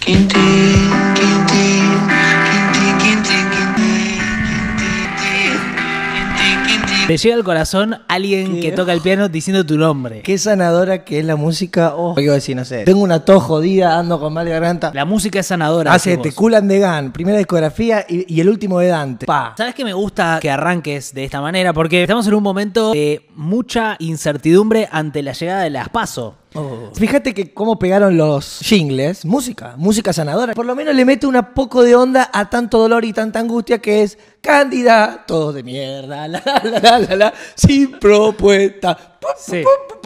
Quintín, Quintín, Quintín, Quintín, Quintín. Te llega al corazón alguien que toca el piano diciendo tu nombre. Qué sanadora que es la música. Oh, ¿qué iba a decir? No sé. Tengo una tos jodida, ando con mal de garganta. La música es sanadora. Hace The Kool and the Gang, primera discografía y el último de Dante. Pa. ¿Sabes qué me gusta que arranques de esta manera? Porque estamos en un momento de mucha incertidumbre ante la llegada de las PASO. Oh. Fíjate que cómo pegaron los jingles, música sanadora. Por lo menos le mete un poco de onda a tanto dolor y tanta angustia que es candidatos de mierda, la, sin propuesta. Sí.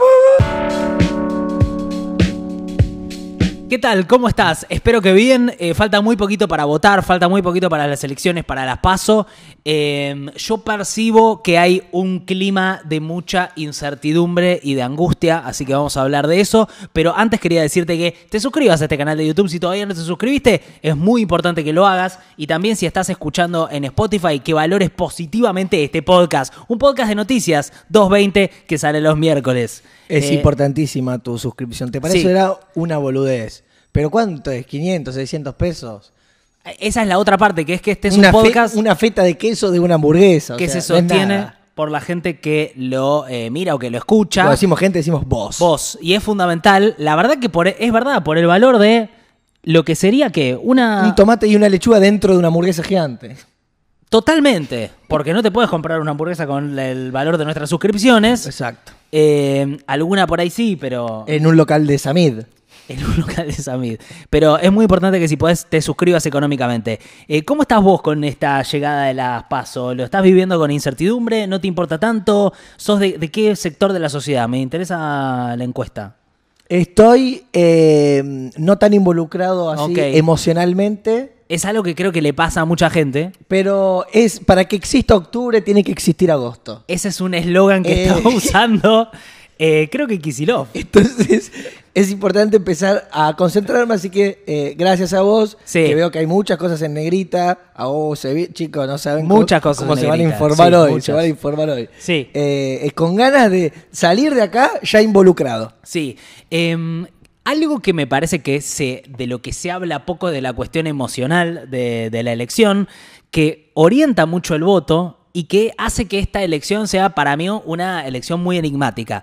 ¿Qué tal? ¿Cómo estás? Espero que bien. Falta muy poquito para votar, falta muy poquito para las elecciones, para las PASO. Yo percibo que hay un clima de mucha incertidumbre y de angustia, así que vamos a hablar de eso. Pero antes quería decirte que te suscribas a este canal de YouTube. Si todavía no te suscribiste, es muy importante que lo hagas. Y también si estás escuchando en Spotify, que valores positivamente este podcast. Un podcast de noticias 220 que sale los miércoles. Es importantísima tu suscripción. ¿Te parece? Sí. Era una boludez. ¿Pero cuánto es? ¿500, 600 pesos? Esa es la otra parte, que es que este es Una un podcast una feta de queso de una hamburguesa. que o sea, se no es sostiene nada. por la gente que lo mira o que lo escucha. Cuando decimos gente, decimos vos. Vos. Y es fundamental. La verdad que es verdad, por el valor de lo que sería que Un tomate y una lechuga dentro de una hamburguesa gigante. Totalmente. Porque no te puedes comprar una hamburguesa con el valor de nuestras suscripciones. Exacto. Alguna por ahí sí, pero... En un local de Samid. En un local de Samid. Pero es muy importante que si podés te suscribas económicamente. ¿Cómo estás vos con esta llegada de las PASO? ¿Lo estás viviendo con incertidumbre? ¿No te importa tanto? ¿Sos de qué sector de la sociedad? Me interesa la encuesta. Estoy no tan involucrado así emocionalmente. Es algo que creo que le pasa a mucha gente. Pero es para que exista octubre tiene que existir agosto. Ese es un eslogan que estaba usando, creo que Kicillof. Entonces es importante empezar a concentrarme, así que gracias a vos, Sí. que veo que hay muchas cosas en negrita. A vos, chicos, no saben Muchas cosas cómo en se van a negrita, informar sí, hoy. muchas. Se van a informar hoy. Sí. Con ganas de salir de acá ya involucrado. Sí. Algo que me parece que de lo que se habla poco de la cuestión emocional de la elección, que orienta mucho el voto y que hace que esta elección sea para mí una elección muy enigmática.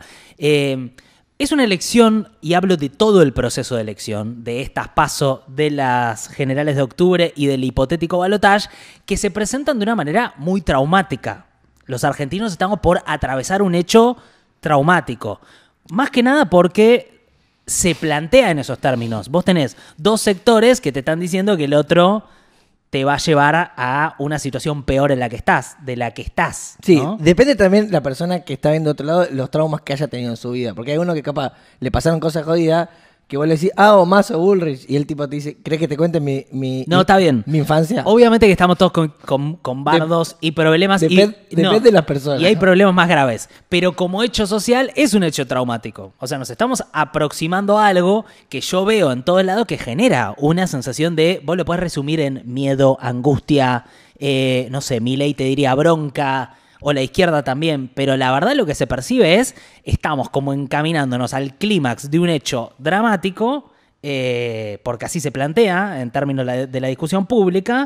Es una elección, y hablo de todo el proceso de elección, de estas PASO, de las generales de octubre y del hipotético balotaje, que se presentan de una manera muy traumática. Los argentinos estamos por atravesar un hecho traumático. Más que nada porque se plantea en esos términos. Vos tenés dos sectores que te están diciendo que el otro te va a llevar a una situación peor en la que estás, de la que estás. Sí, ¿no? depende también la persona que está viendo de otro lado los traumas que haya tenido en su vida. Porque hay uno que capaz le pasaron cosas jodidas que vos le decís, o Mazo Bullrich, y el tipo te dice, ¿crees que te cuente No, está bien. mi infancia? Obviamente que estamos todos con bardos y problemas. Depende de las personas. Y hay problemas más graves. Pero como hecho social es un hecho traumático. O sea, nos estamos aproximando a algo que yo veo en todos lados que genera una sensación de, vos lo podés resumir en miedo, angustia, no sé, Milei te diría bronca, o la izquierda también, pero la verdad lo que se percibe es, estamos como encaminándonos al clímax de un hecho dramático, porque así se plantea en términos de la discusión pública,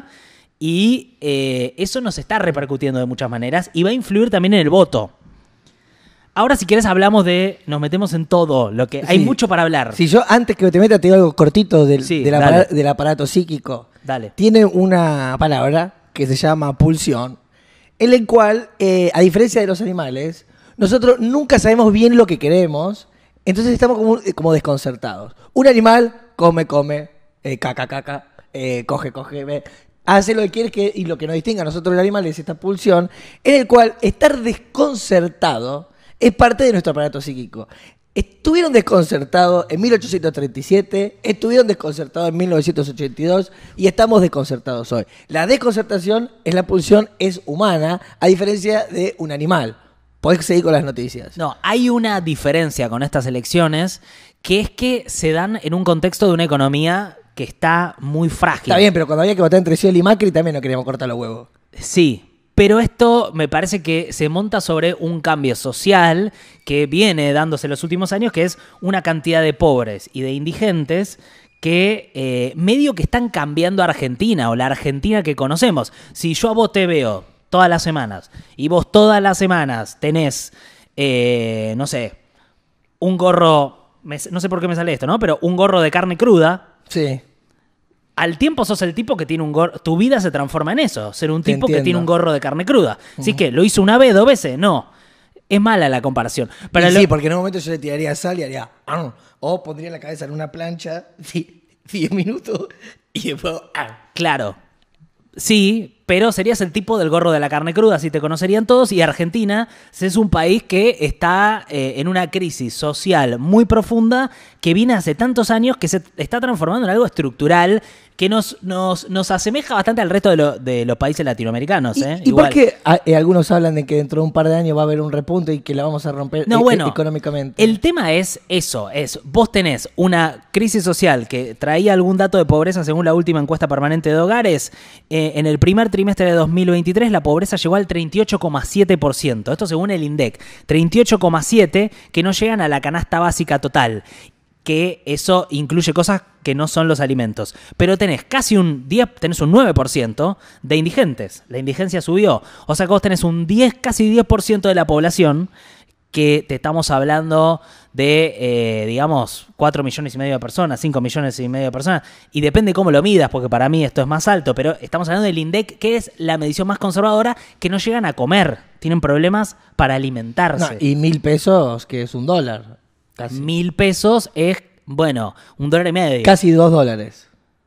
y eso nos está repercutiendo de muchas maneras y va a influir también en el voto. Ahora, si quieres, nos metemos en todo, lo que hay mucho para hablar. Si yo, antes que te meta, te digo algo cortito del dale. del aparato psíquico. Dale. Tiene una palabra que se llama pulsión, en el cual, a diferencia de los animales, nosotros nunca sabemos bien lo que queremos, entonces estamos como desconcertados. Un animal come, caca, coge, hace lo que quiere, y lo que nos distingue a nosotros del animal es esta pulsión, en el cual estar desconcertado es parte de nuestro aparato psíquico. Estuvieron desconcertados en 1837, estuvieron desconcertados en 1982 y estamos desconcertados hoy. La desconcertación es la pulsión, es humana, a diferencia de un animal. Podés seguir con las noticias. No, hay una diferencia con estas elecciones, que es que se dan en un contexto de una economía que está muy frágil. Está bien, pero cuando había que votar entre Scioli y Macri también no queríamos cortar los huevos. Sí. Pero esto me parece que se monta sobre un cambio social que viene dándose en los últimos años, que es una cantidad de pobres y de indigentes que medio que están cambiando a Argentina o la Argentina que conocemos. Si yo a vos te veo todas las semanas y vos todas las semanas tenés, no sé, un gorro, no sé por qué me sale esto, ¿no? Pero un gorro de carne cruda. Sí. Al tiempo sos el tipo que tiene un gorro. Tu vida se transforma en eso, ser un tipo que tiene un gorro de carne cruda. Así que, ¿lo hizo una vez, 2 veces? No. Es mala la comparación. Pero Sí, porque en un momento yo le tiraría sal y haría... O pondría la cabeza en una plancha 10 minutos y después... Claro. Sí, pero serías el tipo del gorro de la carne cruda, así te conocerían todos. Y Argentina es un país que está en una crisis social muy profunda que viene hace tantos años que se está transformando en algo estructural que nos asemeja bastante al resto de los países latinoamericanos. ¿Y por qué algunos hablan de que dentro de un par de años va a haber un repunte y que la vamos a romper económicamente? El tema es eso, vos tenés una crisis social que traía algún dato de pobreza según la última encuesta permanente de hogares. En el primer trimestre de 2023 la pobreza llegó al 38,7%. Esto según el INDEC. 38,7% que no llegan a la canasta básica total. Que eso incluye cosas que no son los alimentos. Pero tenés casi un 9% de indigentes. La indigencia subió. O sea que vos tenés casi 10% de la población que te estamos hablando de, digamos, 4,5 millones de personas, 5,5 millones de personas, y depende cómo lo midas, porque para mí esto es más alto, pero estamos hablando del INDEC, que es la medición más conservadora, que no llegan a comer, tienen problemas para alimentarse. No, y 1.000 pesos, que es $1. Casi. 1.000 pesos es, bueno, $1.50. Casi $2.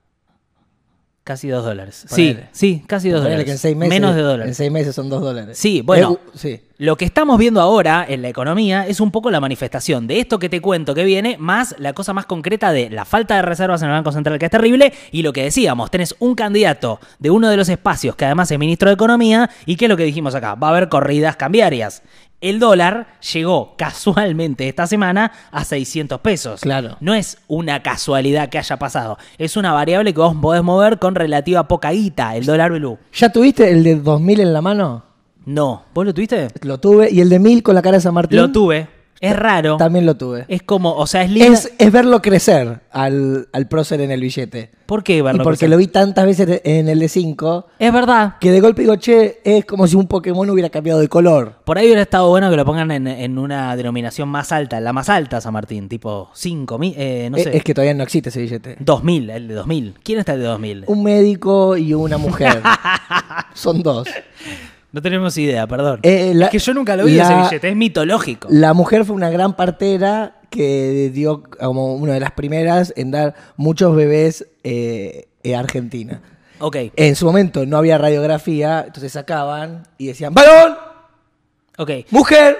Casi $2. Ponele. Sí, casi $2. Que en 6 meses, menos de $1. En 6 meses son $2. Sí, bueno, sí. Lo que estamos viendo ahora en la economía es un poco la manifestación de esto que te cuento que viene, más la cosa más concreta de la falta de reservas en el Banco Central, que es terrible, y lo que decíamos, tenés un candidato de uno de los espacios que además es ministro de Economía, y ¿qué es lo que dijimos acá? Va a haber corridas cambiarias. El dólar llegó casualmente esta semana a 600 pesos. Claro. No es una casualidad que haya pasado. Es una variable que vos podés mover con relativa poca guita, el dólar blue. ¿Ya tuviste el de 2.000 en la mano? No. ¿Vos lo tuviste? Lo tuve. ¿Y el de 1.000 con la cara de San Martín? Lo tuve. Es raro. También lo tuve. Es como, o sea, es lindo. Es verlo crecer al prócer en el billete. ¿Por qué verlo Y porque crecer? lo vi tantas veces en el de 5 Es verdad. que de golpe digo, che, es como si un Pokémon hubiera cambiado de color. Por ahí hubiera estado bueno que lo pongan en una denominación más alta, la más alta, San Martín, tipo 5.000, no sé. Es que todavía no existe ese billete. 2.000, el de 2.000. ¿Quién está el de 2.000? Un médico y una mujer. Son dos. No tenemos idea, perdón. Es que yo nunca lo vi ese billete, es mitológico. La mujer fue una gran partera que dio como una de las primeras en dar muchos bebés a Argentina. Ok. En su momento no había radiografía, entonces sacaban y decían, ¡varón! Ok. ¡Mujer!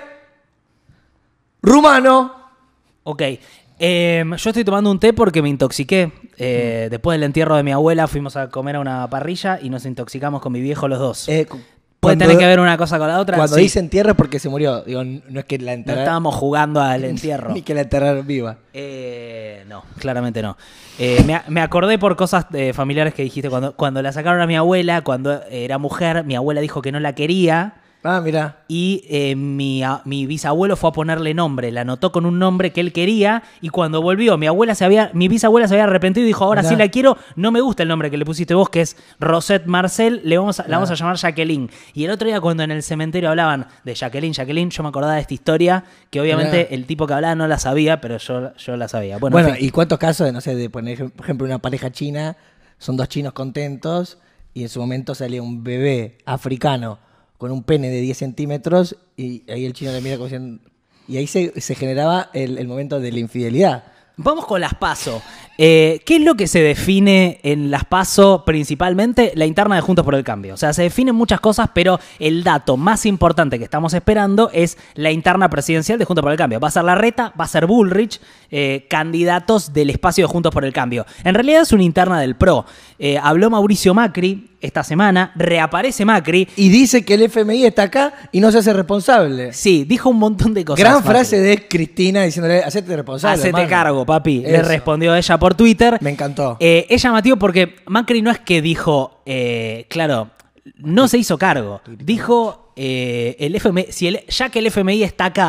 ¡Rumano! Ok. Yo estoy tomando un té porque me intoxiqué. Después del entierro de mi abuela fuimos a comer a una parrilla y nos intoxicamos con mi viejo los dos. ¿Puede tener que ver una cosa con la otra? Cuando Sí. dice entierro es porque se murió. Digo, no es que la No enterraron. estábamos jugando al entierro. Ni que la enterraron viva. No, claramente no. Me acordé por cosas familiares que dijiste. Cuando la sacaron a mi abuela, cuando era mujer, mi abuela dijo que no la quería. Ah, mirá. Y mi bisabuelo fue a ponerle nombre, la anotó con un nombre que él quería, y cuando volvió, mi bisabuela se había arrepentido y dijo, ahora Mirá. sí la quiero, no me gusta el nombre que le pusiste vos, que es Rosette Marcel, la vamos a llamar Jacqueline. Y el otro día cuando en el cementerio hablaban de Jacqueline, yo me acordaba de esta historia, que obviamente Mirá. el tipo que hablaba no la sabía, pero yo la sabía. Bueno, en fin. ¿Y cuántos casos de, no sé, de poner, por ejemplo, una pareja china, son dos chinos contentos y en su momento salía un bebé africano con un pene de 10 centímetros y ahí el chino le mira como diciendo... Y ahí se generaba el momento de la infidelidad. Vamos con las PASO. ¿Qué es lo que se define en las PASO principalmente? La interna de Juntos por el Cambio. O sea, se definen muchas cosas, pero el dato más importante que estamos esperando es la interna presidencial de Juntos por el Cambio. Va a ser Larreta, va a ser Bullrich, candidatos del espacio de Juntos por el Cambio. En realidad es una interna del PRO. Habló Mauricio Macri esta semana, reaparece Macri. Y dice que el FMI está acá y no se hace responsable. Sí, dijo un montón de cosas. Gran Macri. frase de Cristina diciéndole, hacete responsable. Hacete hermano". cargo, papi. Le Eso. respondió ella por Twitter. Me encantó. Es llamativo porque Macri no es que dijo, claro, no se hizo cargo. Dijo, el FMI, ya que el FMI está acá,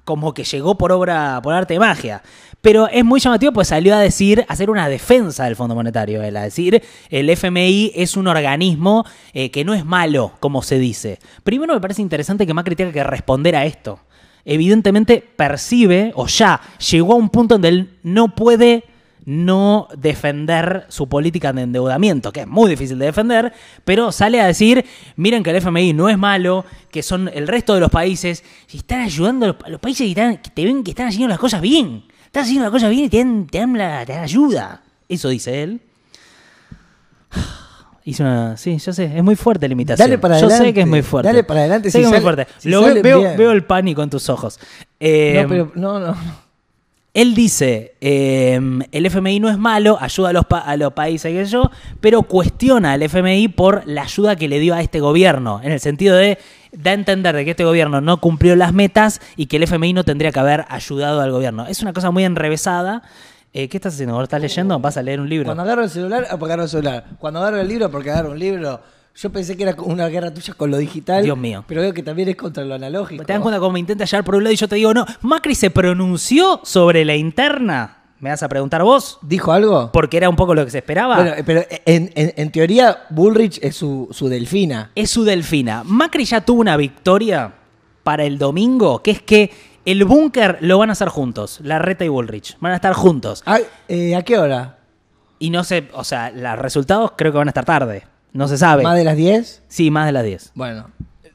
como que llegó por arte de magia. Pero es muy llamativo, pues salió a hacer una defensa del Fondo Monetario. Él, a decir, el FMI es un organismo que no es malo, como se dice. Primero me parece interesante que Macri tenga que responder a esto. Evidentemente percibe, o ya llegó a un punto donde él no puede no defender su política de endeudamiento, que es muy difícil de defender, pero sale a decir, miren que el FMI no es malo, que son el resto de los países, y están ayudando a los países que te ven que están haciendo las cosas bien. Están haciendo las cosas bien y te dan ayuda. Eso dice él. Sí, yo sé, es muy fuerte la imitación. Dale para yo adelante. sé que es muy fuerte. Dale para adelante. Sé que es muy fuerte. Veo el pánico en tus ojos. No. Él dice, el FMI no es malo, ayuda a los países, qué sé yo, pero cuestiona al FMI por la ayuda que le dio a este gobierno, en el sentido de da a entender de que este gobierno no cumplió las metas y que el FMI no tendría que haber ayudado al gobierno. Es una cosa muy enrevesada. ¿Qué estás haciendo? ¿Estás leyendo? ¿Vas a leer un libro? Cuando agarro el celular, porque agarro el celular. Cuando agarro el libro, porque agarro un libro. Yo pensé que era una guerra tuya con lo digital. Dios mío. Pero veo que también es contra lo analógico. ¿Te das cuenta cómo me intenta hallar por un lado y yo te digo, no, Macri se pronunció sobre la interna? ¿Me vas a preguntar vos? ¿Dijo algo? Porque era un poco lo que se esperaba. Bueno, pero en teoría, Bullrich es su delfina. Es su delfina. Macri ya tuvo una victoria para el domingo, que es que el búnker lo van a hacer juntos, Larreta y Bullrich. Van a estar juntos. ¿A qué hora? Y no sé, o sea, los resultados creo que van a estar tarde. No se sabe. ¿Más de las 10? Sí, más de las 10. Bueno,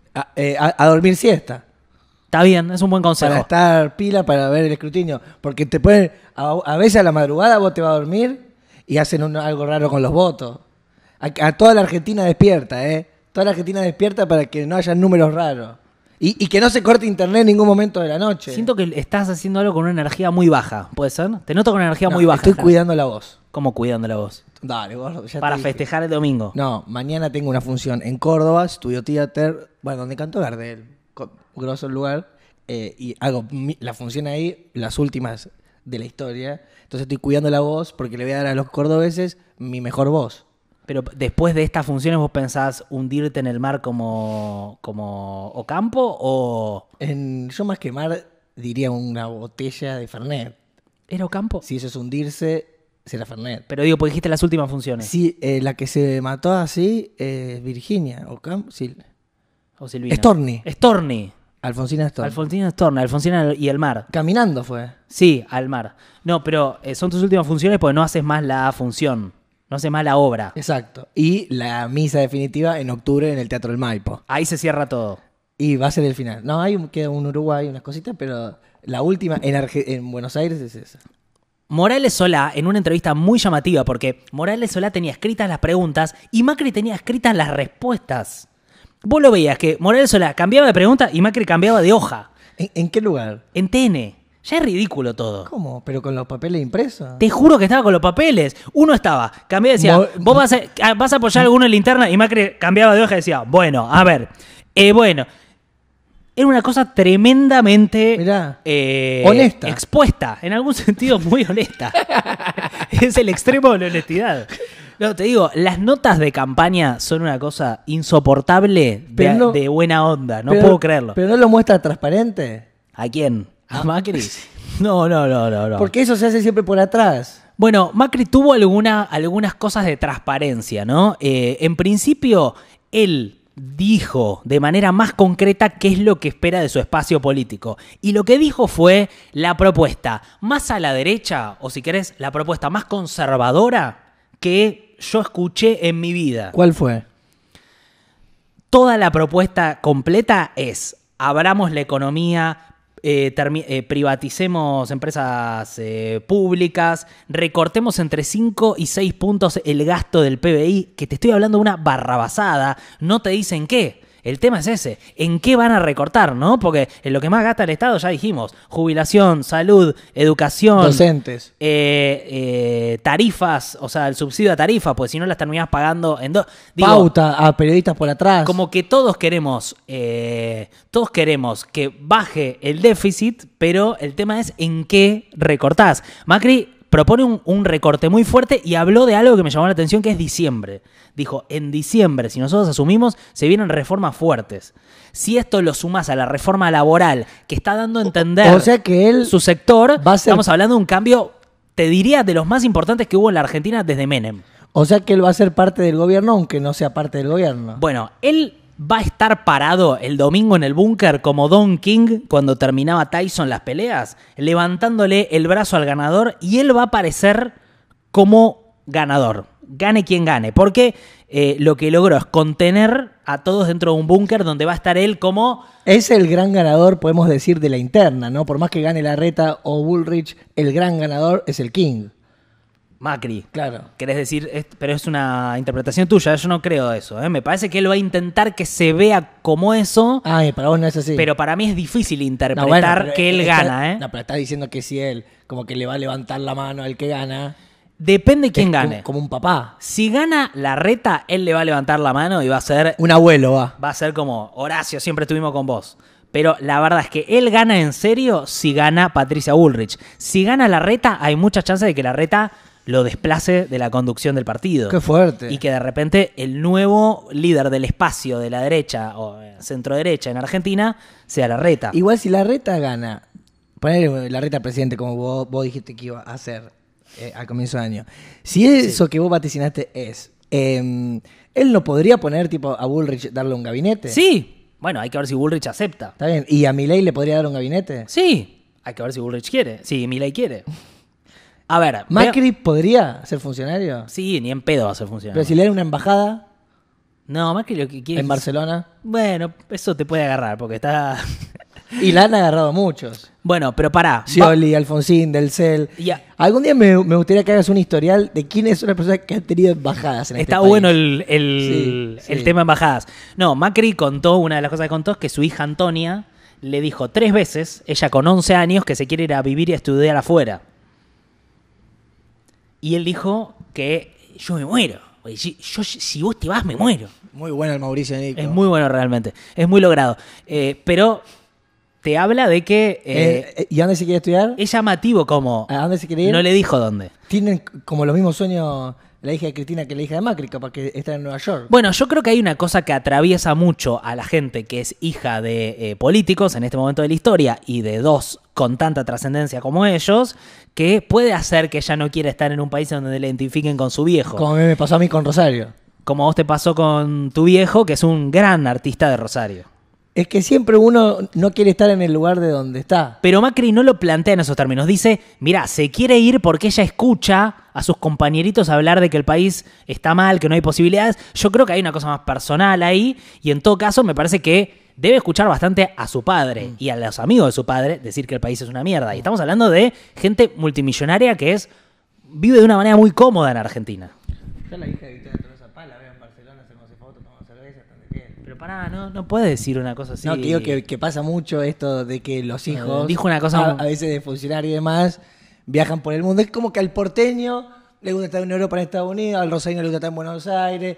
a dormir siesta. Está bien, es un buen consejo. Para estar pila para ver el escrutinio. Porque te pueden. A veces a la madrugada vos te vas a dormir y hacen algo raro con los votos. A toda la Argentina despierta, ¿eh? Toda la Argentina despierta para que no haya números raros. Y que no se corte internet en ningún momento de la noche. Siento que estás haciendo algo con una energía muy baja, ¿puede ser? Te noto con una energía muy baja. Estoy cuidando la voz. ¿Cómo cuidando la voz? Dale, gordo, ya Para te dije. festejar el domingo. No, mañana tengo una función en Córdoba, Studio Theater, bueno, donde cantó Gardel, grosso el lugar, y hago la función ahí, las últimas de la historia. Entonces estoy cuidando la voz porque le voy a dar a los cordobeses mi mejor voz. Pero después de estas funciones, ¿vos pensás hundirte en el mar como Ocampo o...? Yo más que mar diría una botella de Fernet. ¿Era Ocampo? Si eso es hundirse, será Fernet. Pero digo, porque dijiste las últimas funciones. Sí, la que se mató así es Virginia, sí. O Silvina. Storni. Alfonsina Storni. Alfonsina Storni. Alfonsina y el mar. Caminando fue. Sí, al mar. No, pero son tus últimas funciones porque no haces más la función. No haces más la obra. Exacto. Y la misa definitiva en octubre en el Teatro del Maipo. Ahí se cierra todo. Y va a ser el final. No, queda un Uruguay, unas cositas, pero la última en Buenos Aires es esa. Morales Solá, en una entrevista muy llamativa, porque Morales Solá tenía escritas las preguntas y Macri tenía escritas las respuestas. Vos lo veías que Morales Solá cambiaba de pregunta y Macri cambiaba de hoja. ¿En qué lugar? En TN. Ya es ridículo todo. ¿Cómo? ¿Pero con los papeles impresos? Te juro que estaba con los papeles. Uno estaba, cambiaba y decía, vos vas a apoyar a alguno en linterna, y Macri cambiaba de hoja y decía, bueno, a ver, bueno. Era una cosa tremendamente Mirá, honesta. Expuesta, en algún sentido muy honesta. Es el extremo de la honestidad. No, te digo, las notas de campaña son una cosa insoportable de buena onda. No puedo creerlo. ¿Pero no lo muestra transparente? ¿A quién? ¿A Macri? No. Porque eso se hace siempre por atrás. Bueno, Macri tuvo algunas cosas de transparencia, ¿no? En principio, él dijo de manera más concreta qué es lo que espera de su espacio político. Y lo que dijo fue la propuesta más a la derecha, o si querés, la propuesta más conservadora que yo escuché en mi vida. ¿Cuál fue? Toda la propuesta completa es: abramos la economía, privaticemos empresas públicas, recortemos entre 5 y 6 puntos el gasto del PBI, que te estoy hablando de una barrabasada, no te dicen qué. El tema es ese, ¿en qué van a recortar, no? Porque en lo que más gasta el Estado ya dijimos, jubilación, salud, educación, docentes, tarifas, o sea, el subsidio a tarifas, pues si no las terminás pagando en pauta a periodistas por atrás. Como que todos queremos que baje el déficit, pero el tema es en qué recortás. Macri propone un recorte muy fuerte y habló de algo que me llamó la atención, que es diciembre. Dijo, en diciembre, si nosotros asumimos, se vienen reformas fuertes. Si esto lo sumas a la reforma laboral, que está dando a entender O sea que él su sector, va a ser- estamos hablando de un cambio, te diría, de los más importantes que hubo en la Argentina desde Menem. O sea que él va a ser parte del gobierno, aunque no sea parte del gobierno. Bueno, él va a estar parado el domingo en el búnker como Don King cuando terminaba Tyson las peleas, levantándole el brazo al ganador, y él va a aparecer como ganador. Gane quien gane. Porque lo que logró es contener a todos dentro de un búnker donde va a estar él como... Es el gran ganador, podemos decir, de la interna, ¿no? Por más que gane Larreta o Bullrich, el gran ganador es el King. Macri. Claro. Querés decir, pero es una interpretación tuya, yo no creo eso. Me parece que él va a intentar que se vea como eso, Ay, para vos no es así. pero para mí es difícil No, interpretar bueno, pero que él está- gana. No, pero está diciendo que si él como que le va a levantar la mano al que gana. Depende quién es gane. Como un papá. Si gana Larreta, él le va a levantar la mano y va a ser Un abuelo va. como, Horacio, siempre estuvimos con vos. Pero la verdad es que él gana en serio si gana Patricia Bullrich. Si gana Larreta, hay muchas chances de que Larreta lo desplace de la conducción del partido. Qué fuerte. Y que de repente el nuevo líder del espacio de la derecha o centro derecha en Argentina sea Larreta. Igual si Larreta gana, poner Larreta presidente como vos dijiste que iba a hacer al comienzo de año. Si eso que vos vaticinaste es, él no podría poner tipo a Bullrich darle un gabinete. Sí, bueno, hay que ver si Bullrich acepta. Está bien. ¿Y a Milei le podría dar un gabinete? Sí, hay que ver si Bullrich quiere. Sí, Milei quiere. A ver, ¿Macri podría ser funcionario? sí, ni en pedo va a ser funcionario. Pero si le dan una embajada No, Macri lo que quiere en Barcelona. Bueno, eso te puede agarrar porque está... Y la han agarrado muchos. Bueno, pero pará. Scioli, Alfonsín, Del Cel. Ya. Algún día me gustaría que hagas un historial de quiénes son las personas que han tenido embajadas en este Está país. bueno Sí, el sí. tema embajadas. No, Macri contó, una de las cosas que contó es que su hija Antonia le dijo 3 veces, ella con 11 años, que se quiere ir a vivir y a estudiar afuera. Y él dijo que yo me muero. Si vos te vas, me muero. Muy bueno el Mauricio Nico. Es muy bueno realmente. Es muy logrado. Pero te habla de que ¿Y a dónde se quiere estudiar? es llamativo como... ¿A dónde se quiere ir? No le dijo dónde. Tienen como los mismos sueños la hija de Cristina que la hija de Macri, capaz que está en Nueva York. Bueno, yo creo que hay una cosa que atraviesa mucho a la gente que es hija de políticos en este momento de la historia y de dos con tanta trascendencia como ellos, que puede hacer que ella no quiera estar en un país donde le identifiquen con su viejo. Como me pasó a mí con Rosario. Como a vos te pasó con tu viejo, que es un gran artista de Rosario. Es que siempre uno no quiere estar en el lugar de donde está. Pero Macri no lo plantea en esos términos. Dice, mira, se quiere ir porque ella escucha a sus compañeritos hablar de que el país está mal, que no hay posibilidades. Yo creo que hay una cosa más personal ahí y en todo caso me parece que debe escuchar bastante a su padre y a los amigos de su padre decir que el país es una mierda. Y estamos hablando de gente multimillonaria que vive de una manera muy cómoda en Argentina. Yo la hija de Victoria Tolosa Paz la veo en Barcelona, hacemos fotos, tomamos cerveza, están de fiesta. Pero pará, no puedes decir una cosa así. No, que digo que pasa mucho esto de que los hijos, dijo una cosa a veces de funcionarios y demás, viajan por el mundo. Es como que al porteño le gusta estar en Europa, en Estados Unidos, al rosarino le gusta estar en Buenos Aires,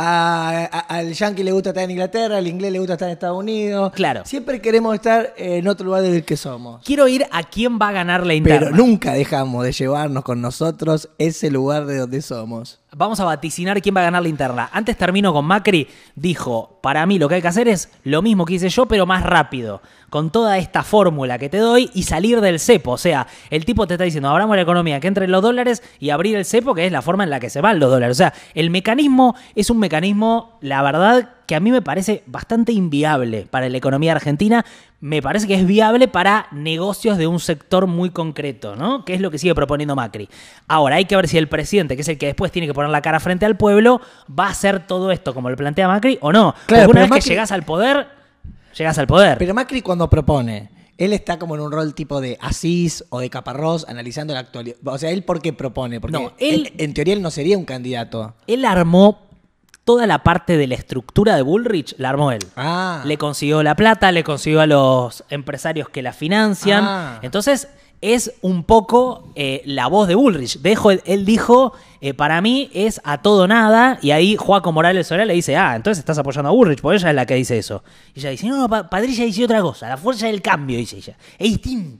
al yanqui le gusta estar en Inglaterra, al inglés le gusta estar en Estados Unidos. Claro. Siempre queremos estar en otro lugar del que somos. Quiero ir a quién va a ganar la interna. Pero nunca dejamos de llevarnos con nosotros ese lugar de donde somos. Vamos a vaticinar quién va a ganar la interna. Antes termino con Macri. Dijo, para mí lo que hay que hacer es lo mismo que hice yo, pero más rápido. Con toda esta fórmula que te doy y salir del cepo. O sea, el tipo te está diciendo, abramos la economía, que entren los dólares y abrir el cepo, que es la forma en la que se van los dólares. O sea, el mecanismo es un mecanismo, la verdad, que a mí me parece bastante inviable para la economía argentina. Me parece que es viable para negocios de un sector muy concreto, ¿no? Que es lo que sigue proponiendo Macri. Ahora, hay que ver si el presidente, que es el que después tiene que poner la cara frente al pueblo, va a hacer todo esto como lo plantea Macri o no. Claro, Porque una pero vez que Macri- llegás al poder, llegás al poder. Pero Macri cuando propone, él está como en un rol tipo de Asís o de Caparrós analizando la actualidad. O sea, ¿él por qué propone? Porque No, él- en teoría él no sería un candidato. Él armó toda la parte de la estructura de Bullrich, la armó él. Ah. Le consiguió la plata, le consiguió a los empresarios que la financian. Ah. Entonces, es un poco la voz de Bullrich. Él dijo, para mí es a todo o nada, y ahí Joaco Morales Soler le dice, entonces estás apoyando a Bullrich, porque ella es la que dice eso. Y ella dice, no, Patricia dice otra cosa, la fuerza del cambio, dice ella. Es distinto.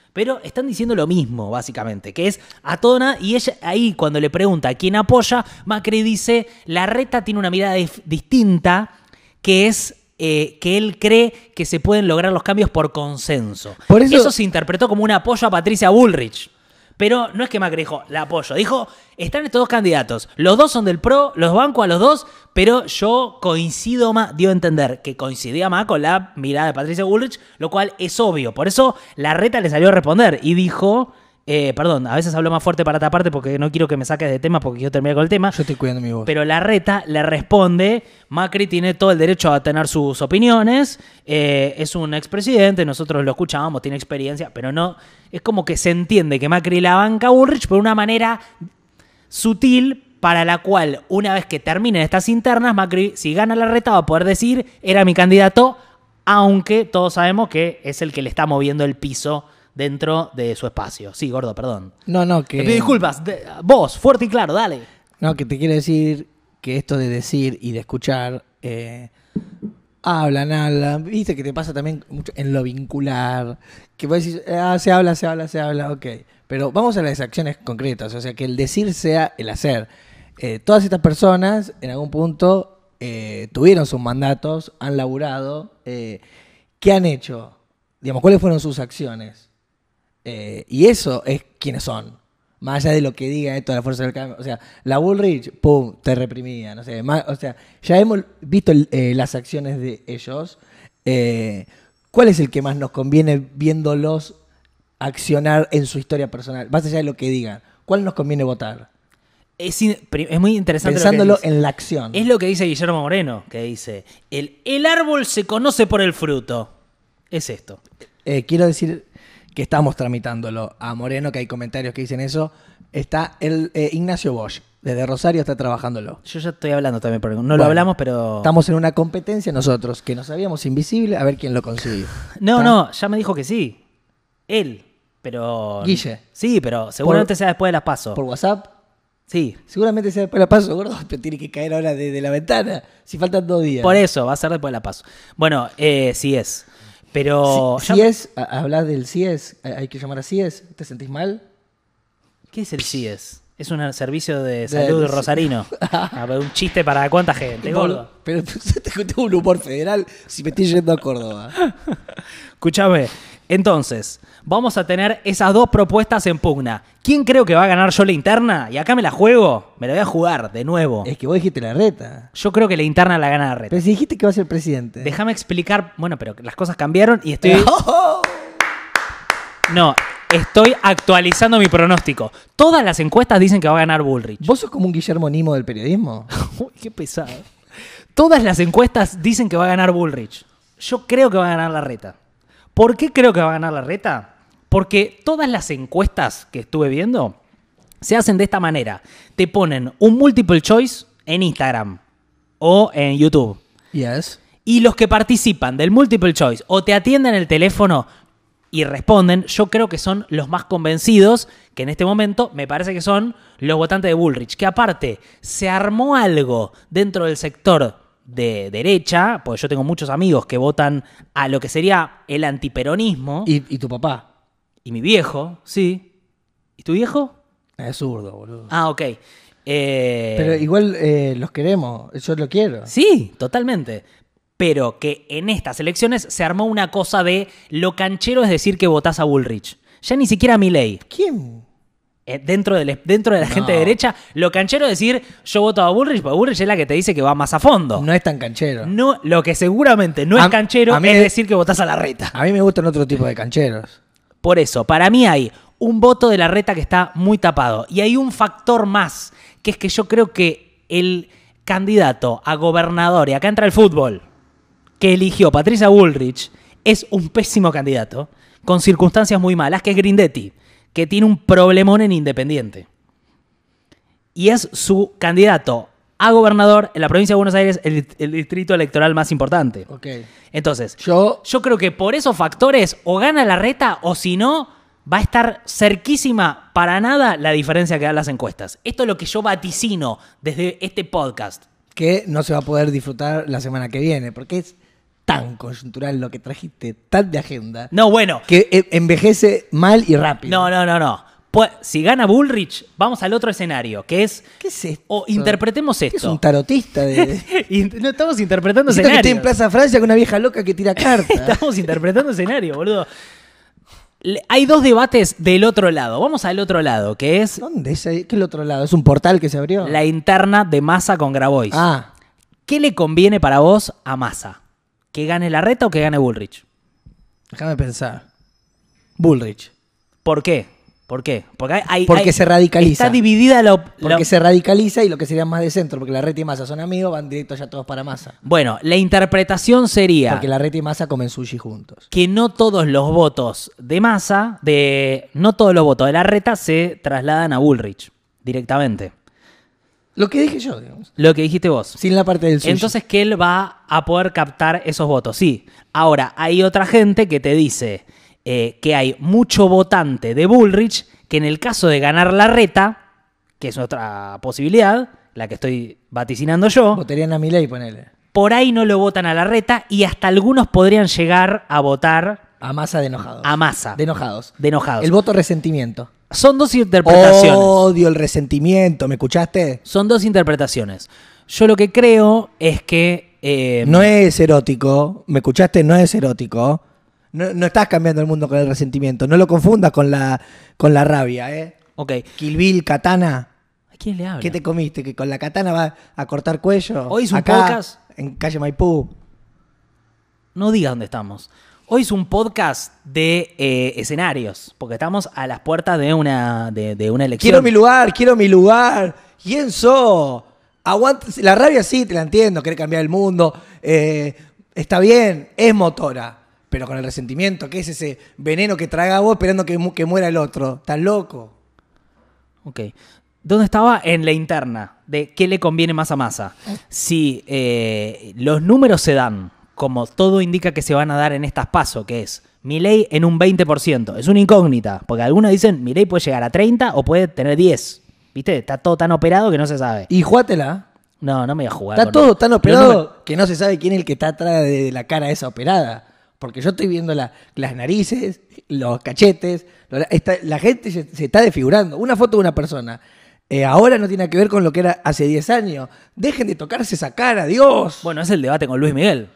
Pero están diciendo lo mismo, básicamente, que es a todo nada. Y ella ahí, cuando le pregunta a quién apoya, Macri dice, Larreta tiene una mirada distinta, que es que él cree que se pueden lograr los cambios por consenso. Por eso se interpretó como un apoyo a Patricia Bullrich. Pero no es que Macri dijo, la apoyo. Dijo, están estos dos candidatos. Los dos son del PRO, los banco a los dos, pero yo coincido más, dio a entender que coincidía más con la mirada de Patricia Bullrich, lo cual es obvio. Por eso Larreta le salió a responder y dijo, perdón, a veces hablo más fuerte para taparte porque no quiero que me saques de tema porque quiero terminar con el tema. Yo estoy cuidando mi voz. Pero Larreta le responde, Macri tiene todo el derecho a tener sus opiniones, es un expresidente, nosotros lo escuchábamos, tiene experiencia, pero no, es como que se entiende que Macri la banca a Bullrich por una manera sutil para la cual una vez que terminen estas internas, Macri, si gana Larreta, va a poder decir, era mi candidato, aunque todos sabemos que es el que le está moviendo el piso dentro de su espacio. Sí, gordo, perdón. No, que... Te pido disculpas. Vos, fuerte y claro, dale. No, que te quiero decir que esto de decir y de escuchar, hablan, viste que te pasa también mucho en lo vincular, que vos decís, se habla, ok. Pero vamos a las acciones concretas, o sea, que el decir sea el hacer. Todas estas personas, en algún punto, tuvieron sus mandatos, han laburado, ¿qué han hecho? Digamos, ¿cuáles fueron sus acciones? Y eso es quiénes son. Más allá de lo que diga esto de la fuerza del cambio. O sea, la Bullrich, pum, te reprimía. No sé, o sea, ya hemos visto las acciones de ellos. ¿Cuál es el que más nos conviene viéndolos accionar en su historia personal? Más allá de lo que digan. ¿Cuál nos conviene votar? Es muy interesante. Pensándolo lo que dice. en la acción. Es lo que dice Guillermo Moreno, que dice, el árbol se conoce por el fruto. Es esto. Quiero decir que estamos tramitándolo a Moreno, que hay comentarios que dicen eso. Está el Ignacio Bosch, desde Rosario, está trabajándolo. Yo ya estoy hablando también, porque no lo hablamos, pero... Estamos en una competencia nosotros, que nos sabíamos invisible, a ver quién lo consiguió. No, ya me dijo que sí. Él, pero... Guille. Sí, pero seguramente sea después de las PASO. ¿Por WhatsApp? Sí. Seguramente sea después de la paso, gordo, pero tiene que caer ahora de la ventana. Si faltan 2 días. Por eso, va a ser después de la PASO. Bueno, sí es. Pero... CIES, hablas del CIES, hay que llamar a CIES, ¿te sentís mal? ¿Qué es el CIES? Es un servicio de salud rosarino. A ver, un chiste para cuánta gente, gordo. Pero tengo un humor federal si me estoy yendo a Córdoba. Escúchame, entonces, vamos a tener esas dos propuestas en pugna. ¿Quién creo que va a ganar yo la interna? Y acá me la juego, me la voy a jugar de nuevo. Es que vos dijiste Larreta. Yo creo que la interna la gana Larreta. Pero si dijiste que va a ser presidente. Déjame explicar, bueno, pero las cosas cambiaron y estoy... No, estoy actualizando mi pronóstico. Todas las encuestas dicen que va a ganar Bullrich. ¿Vos sos como un Guillermo Nimo del periodismo? Uy, qué pesado. Todas las encuestas dicen que va a ganar Bullrich. Yo creo que va a ganar Larreta. ¿Por qué creo que va a ganar Larreta? Porque todas las encuestas que estuve viendo se hacen de esta manera. Te ponen un multiple choice en Instagram o en YouTube. Yes. Y los que participan del multiple choice o te atienden el teléfono y responden, yo creo que son los más convencidos, que en este momento me parece que son los votantes de Bullrich. Que aparte, se armó algo dentro del sector de derecha, porque yo tengo muchos amigos que votan a lo que sería el antiperonismo. ¿Y tu papá? Y mi viejo, sí. ¿Y tu viejo? Es zurdo, boludo. Ah, ok. Pero igual los queremos, yo lo quiero. Sí, totalmente. Pero que en estas elecciones se armó una cosa de lo canchero es decir que votás a Bullrich. Ya ni siquiera a Milei. ¿Quién? Dentro de la gente de derecha, lo canchero es decir yo voto a Bullrich, porque Bullrich es la que te dice que va más a fondo. No es tan canchero. No, lo que seguramente no es canchero es decir que votás a Larreta. A mí me gustan otro tipo de cancheros. Por eso, para mí hay un voto de Larreta que está muy tapado. Y hay un factor más, que es que yo creo que el candidato a gobernador, y acá entra el fútbol, que eligió Patricia Bullrich, es un pésimo candidato, con circunstancias muy malas, que es Grindetti, que tiene un problemón en Independiente. Y es su candidato a gobernador en la provincia de Buenos Aires, el distrito electoral más importante. Okay. Entonces, yo creo que por esos factores o gana Larreta o si no, va a estar cerquísima para nada la diferencia que dan las encuestas. Esto es lo que yo vaticino desde este podcast. Que no se va a poder disfrutar la semana que viene, porque es tan coyuntural lo que trajiste, tan de agenda, No, bueno. que envejece mal y rápido. No. Pues, si gana Bullrich, vamos al otro escenario, que es... ¿Qué es esto? O interpretemos ¿Qué es esto. un tarotista de... No estamos interpretando Siento que estoy en escenarios. Plaza Francia con una vieja loca que tira cartas. Estamos interpretando escenario, boludo. Hay dos debates del otro lado. Vamos al otro lado, que es ¿Dónde es ahí? ¿Qué es el otro lado? ¿Es un portal que se abrió? la interna de Massa con Grabois. Ah, ¿Qué le conviene para vos a Massa? ¿Que gane Larreta o que gane Bullrich? déjame pensar. Bullrich. ¿Por qué? Porque Porque se radicaliza. Está dividida Porque se radicaliza y lo que sería más de centro, porque Larreta y Massa son amigos, van directo ya todos para Massa. Bueno, la interpretación sería Porque Larreta y Massa comen sushi juntos. que no todos los votos de Massa, no todos los votos de Larreta se trasladan a Bullrich directamente. Lo que dije yo, digamos. Lo que dijiste vos. Sin la parte del sushi. Entonces que él va a poder captar esos votos. Sí. Ahora, hay otra gente que te dice que hay mucho votante de Bullrich que en el caso de ganar Larreta, que es otra posibilidad, la que estoy vaticinando yo, Votarían a Milei, ponele. por ahí no lo votan a Larreta y hasta algunos podrían llegar a votar A Massa de enojados. a Massa. De enojados. De enojados. El voto resentimiento. Son dos interpretaciones. Odio el resentimiento, ¿me escuchaste? Son dos interpretaciones. Yo lo que creo es que... No es erótico, ¿me escuchaste? No es erótico. No estás cambiando el mundo con el resentimiento. No lo confundas con la rabia, ¿eh? Ok. Kill Bill, katana. ¿A quién le habla? ¿Qué te comiste? ¿Que con la katana va a cortar cuello? Hoy es un Acá, podcast. en calle Maipú. No digas dónde estamos. Hoy es un podcast de escenarios, porque estamos a las puertas de una elección. Quiero mi lugar. ¿Quién sos? Aguanta. La rabia sí, te la entiendo, quiere cambiar el mundo. Está bien, es motora. Pero con el resentimiento, ¿qué es ese veneno que traga vos esperando que muera el otro? ¿Estás loco? Ok. ¿Dónde estaba? En la interna, de qué le conviene más a Massa. Si los números se dan, como todo indica que se van a dar en estas PASO, que es Milei en un 20%. Es una incógnita, porque algunos dicen Milei puede llegar a 30 o puede tener 10. ¿Viste? Está todo tan operado que no se sabe. Y jugátela. No me voy a jugar. Está con todo tan los operado números. que no se sabe quién es el que está atrás de la cara esa operada. Porque yo estoy viendo las narices, los cachetes. La gente se está desfigurando. Una foto de una persona. Ahora no tiene nada que ver con lo que era hace 10 años. Dejen de tocarse esa cara, Dios. Bueno, es el debate con Luis Miguel.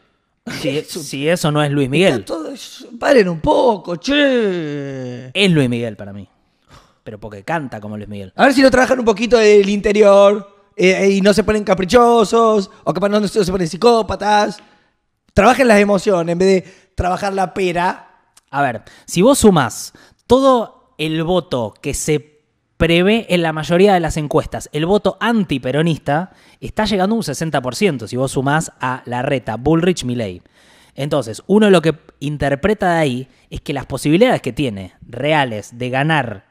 Si eso no es Luis Miguel. Está todo- Paren un poco, che. Es Luis Miguel para mí. Pero porque canta como Luis Miguel. A ver si lo trabajan un poquito del interior y no se ponen caprichosos o capaz no se ponen psicópatas. Trabajen las emociones en vez de trabajar la pera. A ver, si vos sumás todo el voto que se prevé en la mayoría de las encuestas, el voto antiperonista, está llegando a un 60% si vos sumás a Larreta, Bullrich, Milei. Entonces, uno lo que interpreta de ahí es que las posibilidades que tiene reales de ganar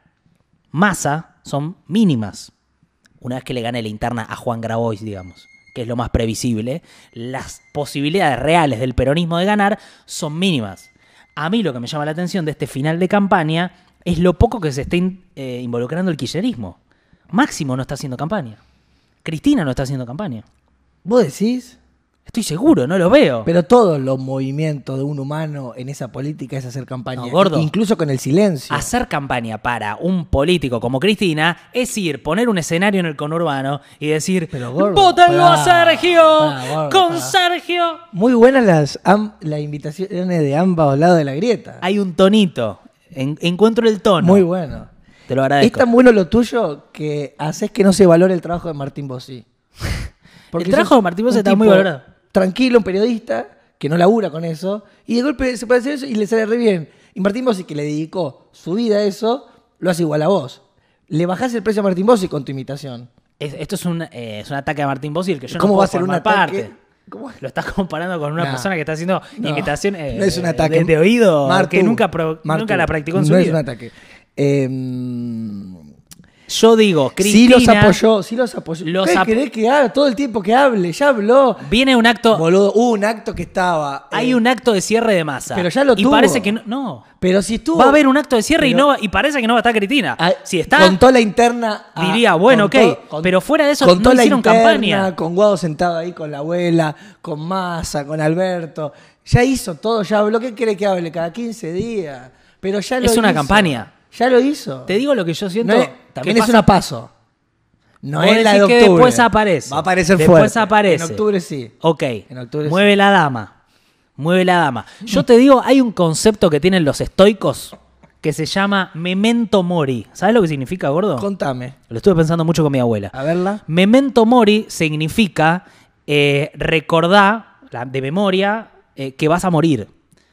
Massa son mínimas. Una vez que le gane la interna a Juan Grabois, digamos, que es lo más previsible, las posibilidades reales del peronismo de ganar son mínimas. A mí lo que me llama la atención de este final de campaña es lo poco que se está involucrando el kirchnerismo. Máximo no está haciendo campaña. Cristina no está haciendo campaña. ¿Vos decís? Estoy seguro, no lo veo. Pero todos los movimientos de un humano en esa política es hacer campaña. No, gordo. Incluso con el silencio. Hacer campaña para un político como Cristina es ir, poner un escenario en el conurbano y decir, Pero, gordo, ¡vótenlo a pará, Sergio! pará, gordo, ¡Con pará. Sergio! Muy buenas las invitaciones de ambos lados de la grieta. Hay un tonito. Encuentro el tono. Muy bueno. Te lo Es agradezco. tan bueno lo tuyo que haces que no se valore el trabajo de Martín Bossi. El trabajo de Martín Bossi un está muy tipo valorado. Tranquilo, un periodista que no labura con eso y de golpe se puede hacer eso y le sale re bien. Y Martín Bossi, que le dedicó su vida a eso, lo hace igual a vos. Le bajás el precio a Martín Bossi con tu imitación. Esto es un ataque a Martín Bossi, el que yo ¿Cómo no va puedo a ser un formar ataque? parte. ¿Cómo? Lo estás comparando con una No. persona que está haciendo No, imitación no es un ataque. de oído Martu, que nunca Martu, la practicó en su no vida. es un ataque. Yo digo, Sí Cristina... los apoyó, sí los apoyó. Los ¿Qué ap- querés que haga todo el tiempo que hable? Ya habló. Viene un acto... Boludo, hubo un acto que estaba... Hay un acto de cierre de masa. Pero ya lo y tuvo. parece que no... No. Pero si estuvo... Va a haber un acto de cierre Pero- y parece que no va a estar Cristina. Ah, Si está, Contó la interna... diría, bueno, pero fuera de eso contó no la hicieron interna, campaña. Con Guado sentado ahí con la abuela, con Massa, con Alberto. Ya hizo todo, ya habló. ¿Qué quiere que hable? Cada 15 días. Pero ya lo hizo. Es una campaña. Ya lo hizo. Te digo lo que yo siento. No es- también que es pasa- una paso. No Vos es la de decís que octubre. después aparece. Va a aparecer Después fuerte. aparece. En octubre sí. Ok. En octubre Mueve la dama. Mueve la dama. Yo te digo, hay un concepto que tienen los estoicos que se llama memento mori. ¿Sabes lo que significa, gordo? Contame. Lo estuve pensando mucho con mi abuela. A verla. Memento mori significa recordar de memoria que vas a morir.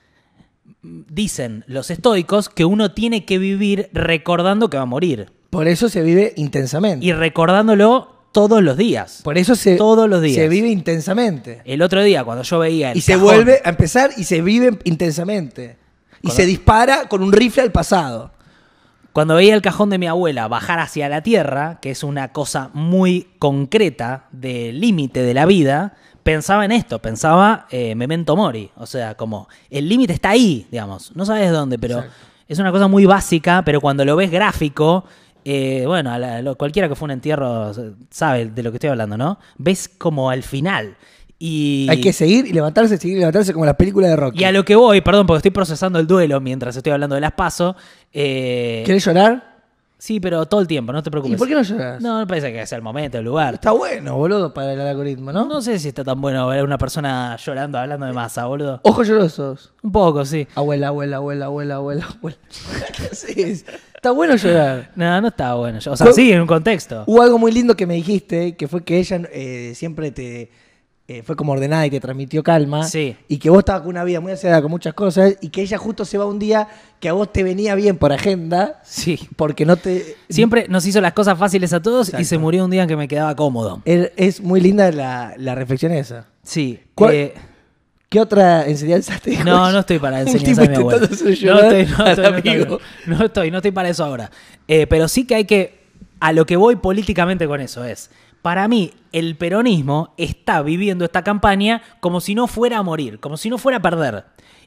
Dicen los estoicos que uno tiene que vivir recordando que va a morir. Por eso se vive intensamente. Y recordándolo todos los días. Por eso Todos los días. se vive intensamente. El otro día, cuando yo veía el Y se cajón- vuelve a empezar y se vive intensamente. Y Cuando- se dispara con un rifle al pasado. Cuando veía el cajón de mi abuela bajar hacia la tierra, que es una cosa muy concreta del límite de la vida, pensaba en esto, pensaba memento mori. O sea, como el límite está ahí, digamos. No sabes dónde, pero Exacto. es una cosa muy básica, pero cuando lo ves gráfico, bueno, cualquiera que fue a un entierro sabe de lo que estoy hablando, ¿no? Ves como al final. Y Hay que seguir y levantarse como las películas de Rocky. y a lo que voy, perdón, porque estoy procesando el duelo mientras estoy hablando de las PASO. ¿Querés llorar? Sí, pero todo el tiempo, no te ¿Y preocupes. por qué no lloras? No, me parece que es el momento, el lugar. Está bueno, boludo, para el algoritmo, ¿no? No sé si está tan bueno ver a una persona llorando, hablando de masa, boludo. Ojos llorosos. Un poco, sí. Abuela, abuela, abuela, abuela, abuela, abuela. ¿Qué haces? Está bueno llorar. No, no está bueno. O sea, Fue- sí, en un contexto. Hubo algo muy lindo que me dijiste, que fue que ella siempre te fue como ordenada y te transmitió calma. Sí. Y que vos estabas con una vida muy acelerada, con muchas cosas, y que ella justo se va un día que a vos te venía bien por agenda, Sí. porque no te... Siempre nos hizo las cosas fáciles a todos y Exacto. se murió un día en que me quedaba cómodo. Es muy linda la reflexión esa. Sí. ¿Cuál- ¿Qué otra enseñanza te dejó? No estoy para Un enseñanza a tipo mi abuela. intentando hacer llorar al amigo. No estoy para eso ahora. Pero sí que hay que, a lo que voy políticamente con eso es, para mí el peronismo está viviendo esta campaña como si no fuera a morir, como si no fuera a perder.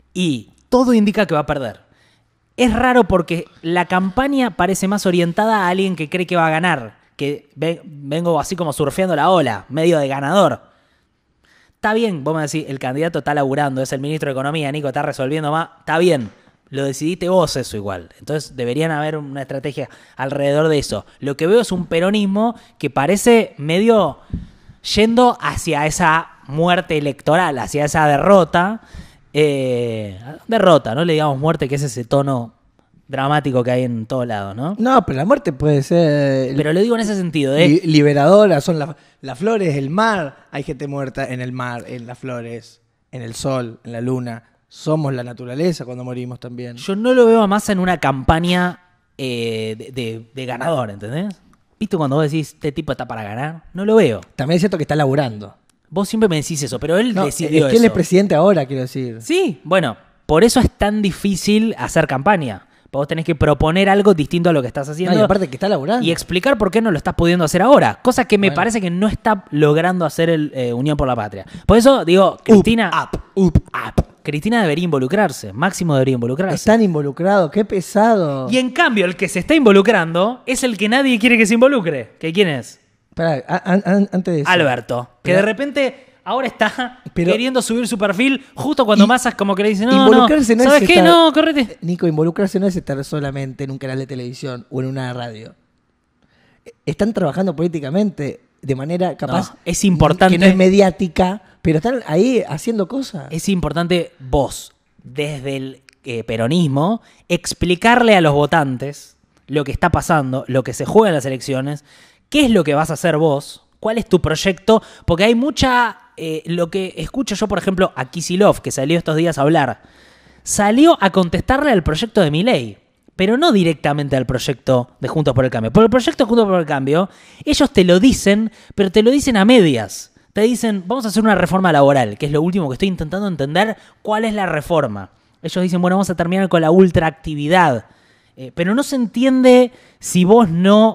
Y todo indica que va a perder. Es raro porque la campaña parece más orientada a alguien que cree que va a ganar, que vengo así como surfeando la ola, medio de ganador. Está bien, vos me decís, el candidato está laburando, es el ministro de Economía, Nico, está resolviendo más. Está bien, lo decidiste vos eso igual. Entonces deberían haber una estrategia alrededor de eso. Lo que veo es un peronismo que parece medio yendo hacia esa muerte electoral, hacia esa derrota. Derrota, no le digamos muerte, que es ese tono dramático que hay en todos lados, ¿no? No, pero la muerte puede ser... Pero lo digo en ese sentido, Liberadora, son las flores, el mar. Hay gente muerta en el mar, en las flores, en el sol, en la luna. Somos la naturaleza cuando morimos también. Yo no lo veo a Massa en una campaña de ganador, ¿entendés? ¿Viste cuando vos decís, este tipo está para ganar? No lo veo. También es cierto que está laburando. Vos siempre me decís eso, pero él No, decidió es que él eso. es presidente ahora, quiero decir. Sí, bueno, por eso es tan difícil hacer campaña. Vos tenés que proponer algo distinto a lo que estás haciendo. No, y aparte que está laburando. Y explicar por qué no lo estás pudiendo hacer ahora. Cosa que me Bueno. parece que no está logrando hacer el Unión por la Patria. Por eso digo, Cristina. Up. Cristina debería involucrarse. Máximo debería involucrarse. Están involucrados, qué pesado. Y en cambio, el que se está involucrando es el que nadie quiere que se involucre. ¿Que quién es? Pará, antes de eso. Alberto. Que Pero- de repente ahora está Pero- queriendo subir su perfil justo cuando Y- Massa es como que le dice, no, involucrarse no ¿sabes es qué? estar- No, correte. Nico, involucrarse no es estar solamente en un canal de televisión o en una radio. Están trabajando políticamente de manera capaz. No, es importante- Que no es mediática, pero están ahí haciendo cosas. Es importante vos, desde el peronismo, explicarle a los votantes lo que está pasando, lo que se juega en las elecciones, qué es lo que vas a hacer vos, cuál es tu proyecto, porque hay mucha... lo que escucho yo, por ejemplo, a Kicillof, que salió estos días a hablar, salió a contestarle al proyecto de Milei, pero no directamente al proyecto de Juntos por el Cambio. Por el proyecto de Juntos por el Cambio, ellos te lo dicen, pero te lo dicen a medias. Te dicen, vamos a hacer una reforma laboral, que es lo último que estoy intentando entender, cuál es la reforma. Ellos dicen, bueno, vamos a terminar con la ultraactividad. Pero no se entiende si vos no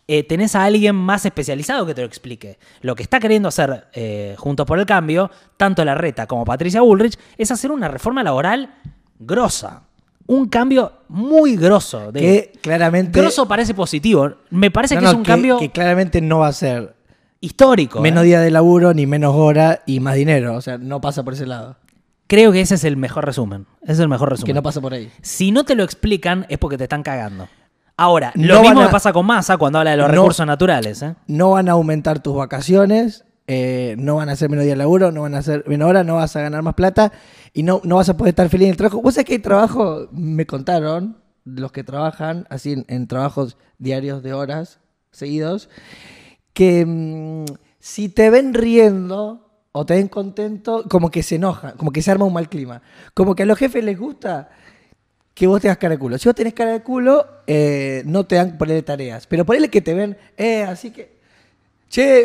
tenés a alguien más especializado que te lo explique. Lo que está queriendo hacer Juntos por el Cambio, tanto Larreta como Patricia Bullrich, es hacer una reforma laboral grosa. Un cambio muy grosso. Que claramente... Grosso parece positivo. Me parece No, que no, es un cambio que claramente no va a ser histórico. menos día de laburo, ni menos hora y más dinero. O sea, no pasa por ese lado. Creo que ese es el mejor resumen. Ese es el mejor resumen. Que no pasa por ahí. Si no te lo explican es porque te están cagando. Ahora, No lo mismo van a- me pasa con Massa cuando habla de los No. recursos naturales. No van a aumentar tus vacaciones, no van a hacer menos día de laburo, no van a hacer menos hora, no vas a ganar más plata y no vas a poder estar feliz en el trabajo. ¿Vos sabés que hay trabajo? Me contaron los que trabajan así en trabajos diarios de horas seguidos, que si te ven riendo o te ven contento, como que se enojan, como que se arma un mal clima. Como que a los jefes les gusta que vos tengas cara de culo. Si vos tenés cara de culo, no te dan ponerle tareas. Pero ponele que te ven, así que... Che,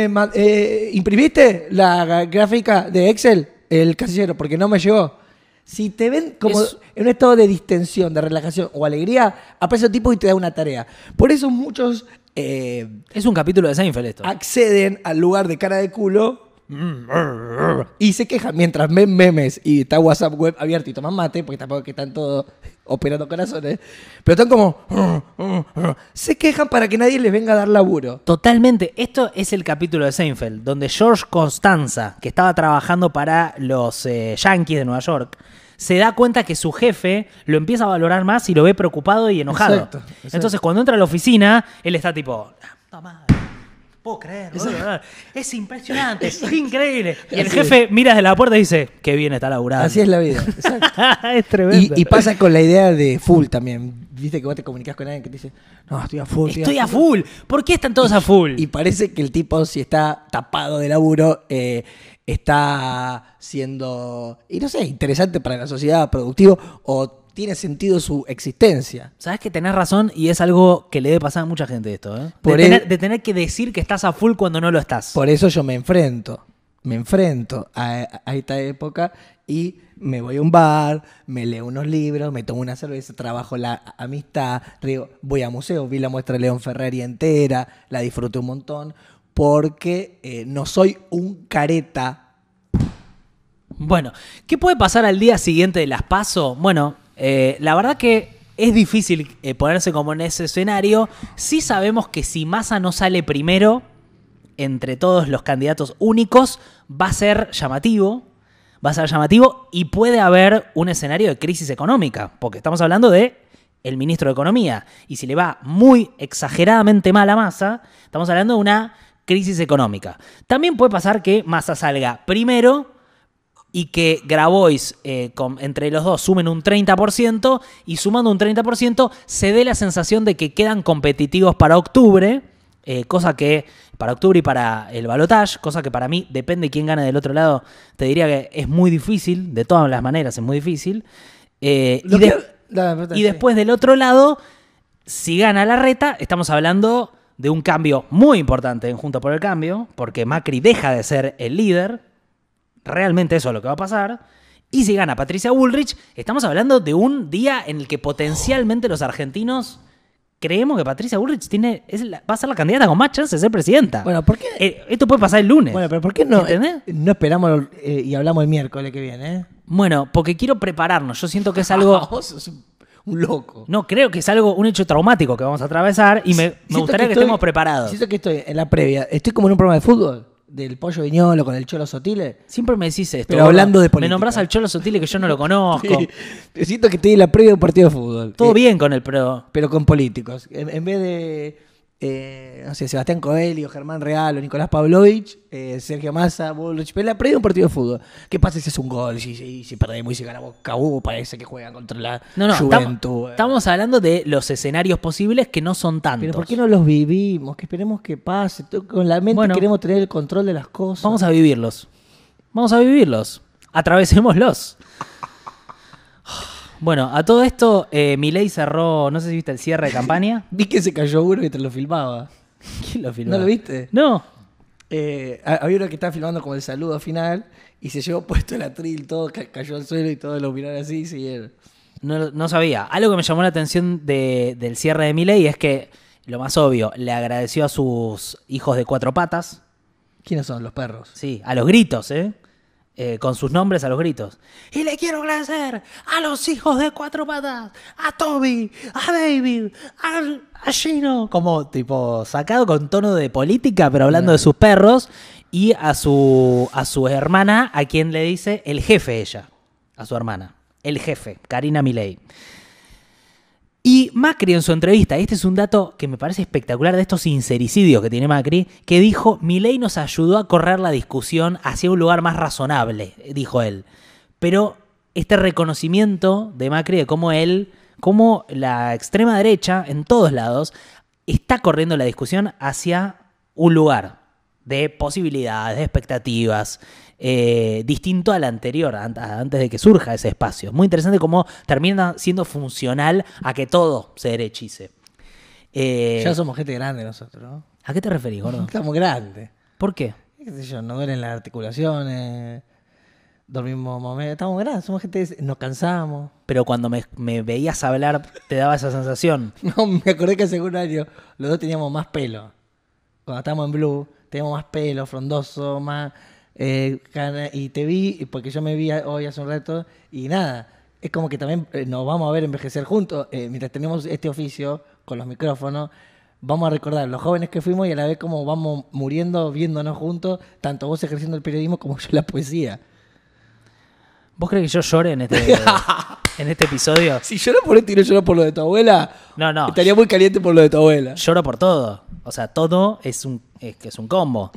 ¿imprimiste la gráfica de Excel? El casillero, porque no me llegó. Si te ven como en un estado de distensión, de relajación o alegría, aparece un tipo y te da una tarea. Por eso muchos Es un capítulo de Seinfeld esto. acceden al lugar de cara de culo y se quejan mientras ven memes y está WhatsApp web abierto y toman mate, porque tampoco es que están todos operando corazones, pero están como... se quejan para que nadie les venga a dar laburo. Totalmente. Esto es el capítulo de Seinfeld, donde George Costanza, que estaba trabajando para los Yankees de Nueva York, se da cuenta que su jefe lo empieza a valorar más y lo ve preocupado y enojado. Exacto. Entonces, cuando entra a la oficina, él está tipo... "Puta madre, puedo creer, es impresionante, es increíble". Y el Así jefe mira desde la puerta y dice, qué bien está laburando. Así es la vida. Exacto. Es tremendo. Y pasa con la idea de full también. Viste que vos te comunicas con alguien que te dice, no, estoy a full. Estoy a full. ¿Por qué están todos a full? Y parece que el tipo, si está tapado de laburo, está siendo, y no sé, interesante para la sociedad, productivo, o tiene sentido su existencia. Sabes que tenés razón y es algo que le debe pasar a mucha gente esto, ¿eh? De tener que decir que estás a full cuando no lo estás. Por eso yo me enfrento a esta época y me voy a un bar, me leo unos libros, me tomo una cerveza, trabajo la amistad, voy a museos, vi la muestra de León Ferrari entera, la disfruté un montón, porque no soy un careta. Bueno, ¿qué puede pasar al día siguiente de las PASO? Bueno, la verdad que es difícil ponerse como en ese escenario. Sí sabemos que si Massa no sale primero entre todos los candidatos únicos, va a ser llamativo. Va a ser llamativo y puede haber un escenario de crisis económica, porque estamos hablando de el ministro de Economía. Y si le va muy exageradamente mal a Massa, estamos hablando de una crisis económica. También puede pasar que Massa salga primero y que Grabois entre los dos sumen un 30% y sumando un 30% se dé la sensación de que quedan competitivos para octubre, cosa que para octubre y para el balotaje, cosa que para mí, depende de quién gane del otro lado, te diría que es muy difícil, de todas las maneras es muy difícil. Y después del otro lado, si gana Larreta, estamos hablando de un cambio muy importante en Juntos por el Cambio, porque Macri deja de ser el líder. Realmente eso es lo que va a pasar. Y si gana Patricia Bullrich, estamos hablando de un día en el que potencialmente los argentinos creemos que Patricia Bullrich va a ser la candidata con más chance de ser presidenta. Bueno, ¿por qué? Esto puede pasar el lunes. Bueno, pero ¿por qué no, ¿entendés? no esperamos y hablamos el miércoles que viene? Bueno, porque quiero prepararnos. Yo siento que es algo... Vos sos un loco. No, creo que es un hecho traumático que vamos a atravesar y me gustaría que estemos preparados. Siento que estoy en la previa. Estoy como en un programa de fútbol. Del Pollo Viñolo con el Cholo Sotile. Siempre me decís esto. Pero hablando de Me política. nombrás al Cholo Sotile que yo no lo conozco. Sí. Siento que estoy en la previa de un partido de fútbol. Todo bien con él, pero... Pero con políticos. En vez de, no sé, Sebastián Coelho, Germán Real o Nicolás Pavlovich, Sergio Massa, Bullrich, pero en la previa de un partido de fútbol. ¿Qué pasa si es un gol? Si perdemos y si ganamos Boca, parece que juegan contra la Juventud. Estamos hablando de los escenarios posibles que no son tantos. Pero ¿por qué no los vivimos? Que esperemos que pase. Con la mente queremos tener el control de las cosas. Vamos a vivirlos. Atravesémoslos. Bueno, a todo esto, Milei cerró, no sé si viste el cierre de campaña. Vi que se cayó uno que te lo filmaba. ¿Quién lo filmó? ¿No lo viste? No. Había uno que estaba filmando como el saludo final y se llevó puesto el atril, todo cayó al suelo y todos lo miraron así y siguieron. No sabía. Algo que me llamó la atención del cierre de Milei es que lo más obvio, le agradeció a sus hijos de 4 patas. ¿Quiénes son los perros? Sí, a los gritos, con sus nombres a los gritos. Y le quiero agradecer a los hijos de 4 patas, a Toby, a David, a Gino. Como tipo sacado con tono de política, pero hablando de sus perros. Y a su hermana, a quien le dice el jefe ella. A su hermana. El jefe, Karina Milei. Y Macri en su entrevista, este es un dato que me parece espectacular de estos sincericidios que tiene Macri, que dijo, Milei nos ayudó a correr la discusión hacia un lugar más razonable, dijo él. Pero este reconocimiento de Macri de cómo la extrema derecha, en todos lados, está corriendo la discusión hacia un lugar de posibilidades, de expectativas, distinto al anterior, antes de que surja ese espacio. Muy interesante cómo termina siendo funcional a que todo se derechice. Ya somos gente grande nosotros, ¿no? ¿A qué te referís, gordo? Estamos grandes. ¿Por qué? ¿Qué sé yo? Nos duelen las articulaciones, dormimos momentos. Estamos grandes, somos gente... Nos cansamos. Pero cuando me veías hablar, ¿te daba esa sensación? No, me acordé que hace un año los dos teníamos más pelo. Cuando estábamos en Blue, teníamos más pelo, frondoso, más... y te vi, porque yo me vi hoy hace un rato, y nada, es como que también nos vamos a ver envejecer juntos, mientras tenemos este oficio con los micrófonos, vamos a recordar los jóvenes que fuimos y a la vez como vamos muriendo, viéndonos juntos, tanto vos ejerciendo el periodismo como yo la poesía. ¿Vos crees que yo llore en este episodio? Si lloro por esto y no lloro por lo de tu abuela, No. estaría muy caliente por lo de tu abuela. Lloro por todo. O sea, todo es un combo.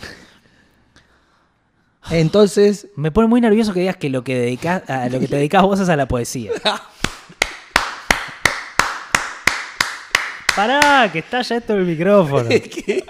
Entonces, Me pone muy nervioso que digas que lo que te dedicás vos es a la poesía. Pará, que está ya esto el micrófono. Te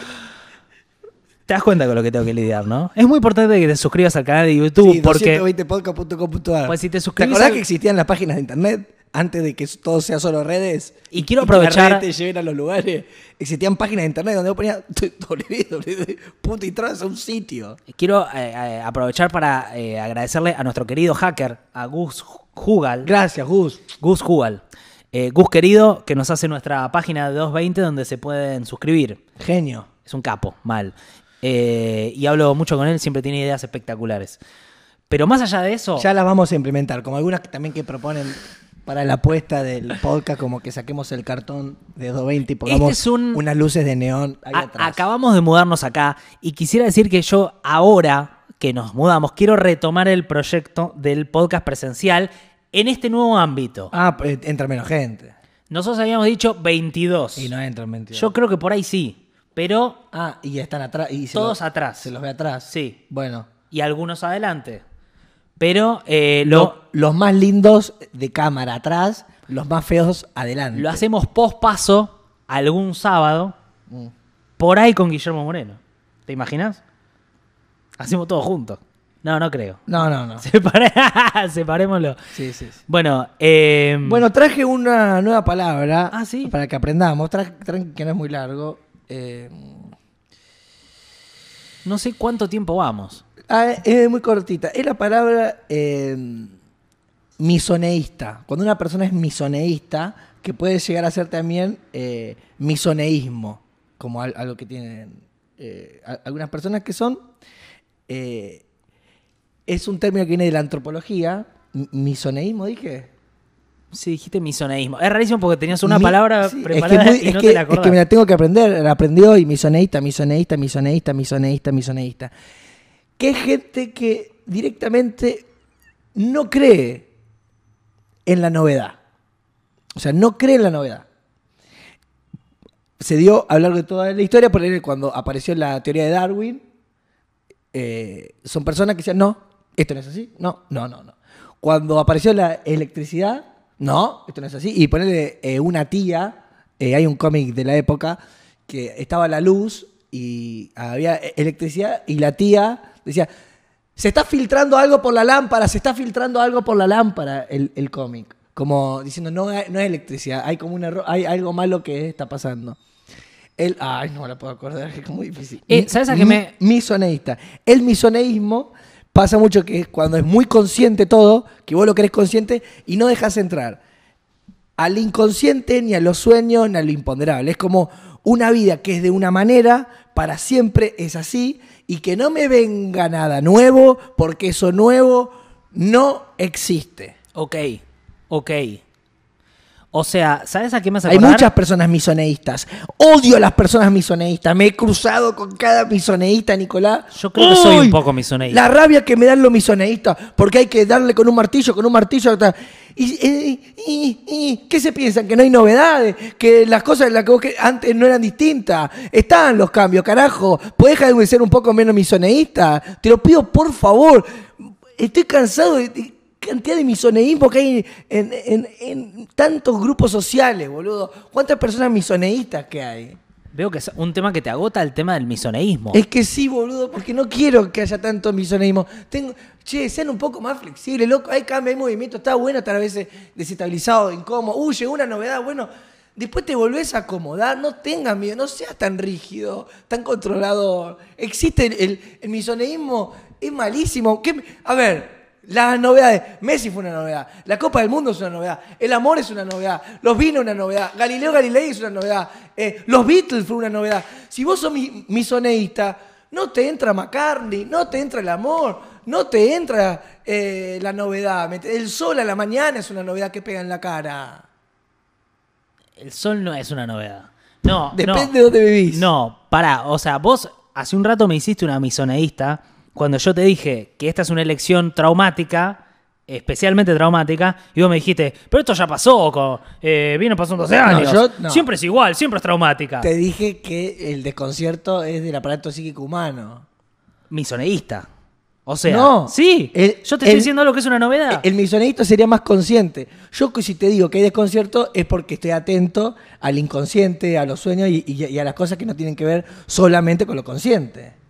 das cuenta con lo que tengo que lidiar, ¿no? Es muy importante que te suscribas al canal de YouTube sí, porque 220podcast.com.ar. pues si te ¿Te suscribís acordás que existían las páginas de internet antes de que todo sea solo redes? Y quiero que las aprovechar- redes te lleven a los lugares. Existían páginas de internet donde vos ponías www. a un sitio. quiero aprovechar para agradecerle a nuestro querido hacker, a Gus Hugal. Gracias, Gus. Gus Hugal. Gus querido, que nos hace nuestra página de 220 donde se pueden suscribir. Genio. Es un capo, mal. Y hablo mucho con él, siempre tiene ideas espectaculares. Pero más allá de eso... Ya las vamos a implementar, como algunas también que proponen para la apuesta del podcast, como que saquemos el cartón de 220 y pongamos Este es unas luces de neón ahí atrás. Acabamos de mudarnos acá y quisiera decir que yo ahora que nos mudamos quiero retomar el proyecto del podcast presencial en este nuevo ámbito. Pues entra menos gente. Nosotros habíamos dicho 22. Y no entran 22. Yo creo que por ahí sí, pero Y están atrás. Y todos atrás. Se los ve atrás. Sí. Bueno. Y algunos adelante. Pero Los más lindos de cámara atrás, los más feos adelante. lo hacemos post paso algún sábado por ahí con Guillermo Moreno. ¿Te imaginas? Hacemos todo juntos. No creo. No. Separémoslo. Sí. Bueno, Bueno, traje una nueva palabra ¿sí? para que aprendamos. Traje que no es muy largo. no sé cuánto tiempo vamos. Es muy cortita. Es la palabra misoneísta. Cuando una persona es misoneísta, que puede llegar a ser también misoneísmo, como algo que tienen algunas personas que son... es un término que viene de la antropología. Misoneísmo, dije. Sí, dijiste misoneísmo. Es rarísimo porque tenías una palabra Sí, preparada y no te la es acordás. que me la tengo que aprender. La aprendí hoy. Misoneísta. Que es gente que directamente no cree en la novedad. O sea, no cree en la novedad. Se dio a lo largo de toda la historia, por ejemplo, cuando apareció la teoría de Darwin, son personas que decían, no, esto no es así, no. Cuando apareció la electricidad, no, esto no es así. Y ponerle una tía, hay un cómic de la época, que estaba la luz y había electricidad y la tía decía, se está filtrando algo por la lámpara, el cómic. Como diciendo, no es electricidad, hay como un error, hay algo malo que está pasando. No me la puedo acordar, es muy difícil. ¿Sabes a qué me...? Misoneísta. El misoneísmo pasa mucho que es cuando es muy consciente todo, que vos lo querés consciente y no dejas entrar al inconsciente, ni a los sueños, ni a lo imponderable. Es como una vida que es de una manera, para siempre es así, y que no me venga nada nuevo, porque eso nuevo no existe. Ok. O sea, ¿sabes a qué me hace Hay acordar? muchas personas misoneístas. Odio a las personas misoneístas. Me he cruzado con cada misoneísta, Nicolás. Yo creo que soy ¡Uy! un poco misoneísta. La rabia que me dan los misoneístas, porque hay que darle con un martillo. ¿Qué se piensan? ¿Que no hay novedades? ¿Que las cosas que antes no eran distintas? Están los cambios, carajo. ¿Podés dejar de ser un poco menos misoneísta? Te lo pido, por favor. Estoy cansado de cantidad de misoneísmo que hay en tantos grupos sociales, boludo. ¿Cuántas personas misoneístas que hay? Veo que es un tema que te agota, el tema del misoneísmo. Es que sí, boludo, porque no quiero que haya tanto misoneísmo. Sean un poco más flexibles, loco. Hay cambio, hay movimiento. Está bueno estar a veces desestabilizado, incómodo. Llegó una novedad, bueno. Después te volvés a acomodar. No tengas miedo, no seas tan rígido, tan controlador. Existe el misoneísmo, es malísimo. A ver, las novedades. Messi fue una novedad. La Copa del Mundo es una novedad. El amor es una novedad. Los vinos es una novedad. Galileo Galilei es una novedad. Los Beatles fue una novedad. Si vos sos misoneísta, no te entra McCartney, no te entra el amor, no te entra la novedad. El sol a la mañana es una novedad que pega en la cara. El sol no es una novedad. No, Depende de dónde vivís. No, pará. O sea, vos hace un rato me hiciste una misoneísta cuando yo te dije que esta es una elección traumática, especialmente traumática, y vos me dijiste, pero esto ya pasó, viene pasando 12 años. No. Siempre es igual, siempre es traumática. Te dije que el desconcierto es del aparato psíquico humano. Misoneísta. O sea, No, sí, yo te estoy diciendo lo que es una novedad. El misoneísta sería más consciente. Yo si te digo que hay desconcierto es porque estoy atento al inconsciente, a los sueños y a las cosas que no tienen que ver solamente con lo consciente.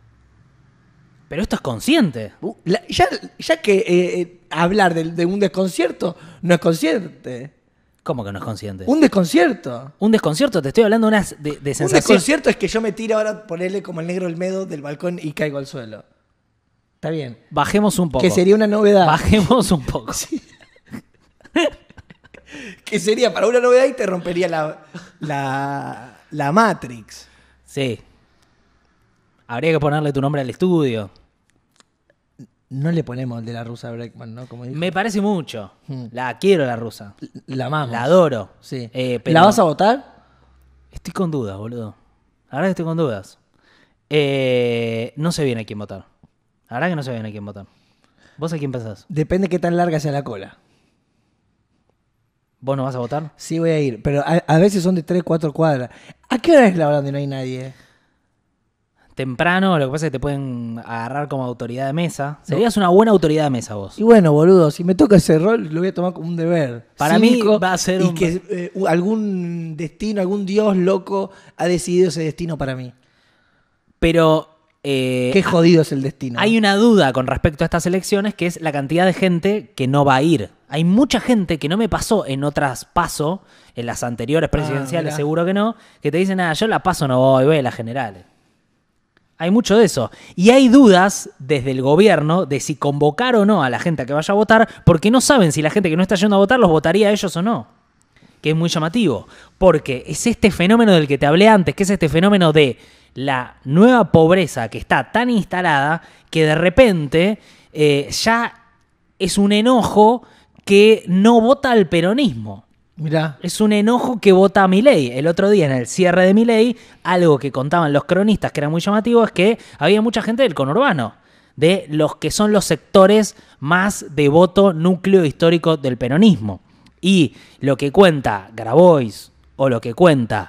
Pero esto es consciente. Ya que hablar de un desconcierto no es consciente. ¿Cómo que no es consciente? Un desconcierto. Un desconcierto, te estoy hablando de Un sensación. desconcierto es que yo me tire ahora, ponerle como el negro Olmedo del balcón y caigo al suelo. Está bien. Bajemos un poco. Que sería una novedad. Bajemos un poco. Sí. Que sería para una novedad y te rompería la Matrix. Sí. Habría que ponerle tu nombre al estudio. No le ponemos el de la rusa Breckman, ¿no? Como dijo. Me parece mucho. La quiero, la rusa. La amamos. La adoro. Sí. Pero ¿La vas a votar? Estoy con dudas, boludo. La verdad que estoy con dudas. No sé bien a quién votar. La verdad que no sé bien a quién votar. ¿Vos a quién pensás? Depende qué tan larga sea la cola. ¿Vos no vas a votar? Sí voy a ir, pero a veces son de 3, 4 cuadras. ¿A qué hora es la hora donde no hay nadie? Temprano, lo que pasa es que te pueden agarrar como autoridad de mesa. Serías una buena autoridad de mesa vos. Y bueno, boludo, si me toca ese rol, lo voy a tomar como un deber. Para mí cívico, va a ser y un... que algún destino, algún dios loco ha decidido ese destino para mí. Pero... Qué jodido es el destino. Hay una duda con respecto a estas elecciones, que es la cantidad de gente que no va a ir. Hay mucha gente que no me pasó en otras PASO, en las anteriores presidenciales mirá. seguro que no, que te dicen, yo la PASO no voy a las generales. Hay mucho de eso. Y hay dudas desde el gobierno de si convocar o no a la gente a que vaya a votar, porque no saben si la gente que no está yendo a votar los votaría a ellos o no. Que es muy llamativo. Porque es este fenómeno del que te hablé antes, que es este fenómeno de la nueva pobreza que está tan instalada que de repente ya es un enojo que no vota al peronismo. Mirá. Es un enojo que vota a Milei. El otro día, en el cierre de Milei, algo que contaban los cronistas que era muy llamativo es que había mucha gente del conurbano, de los que son los sectores más de voto núcleo histórico del peronismo. Y lo que cuenta Grabois o lo que cuenta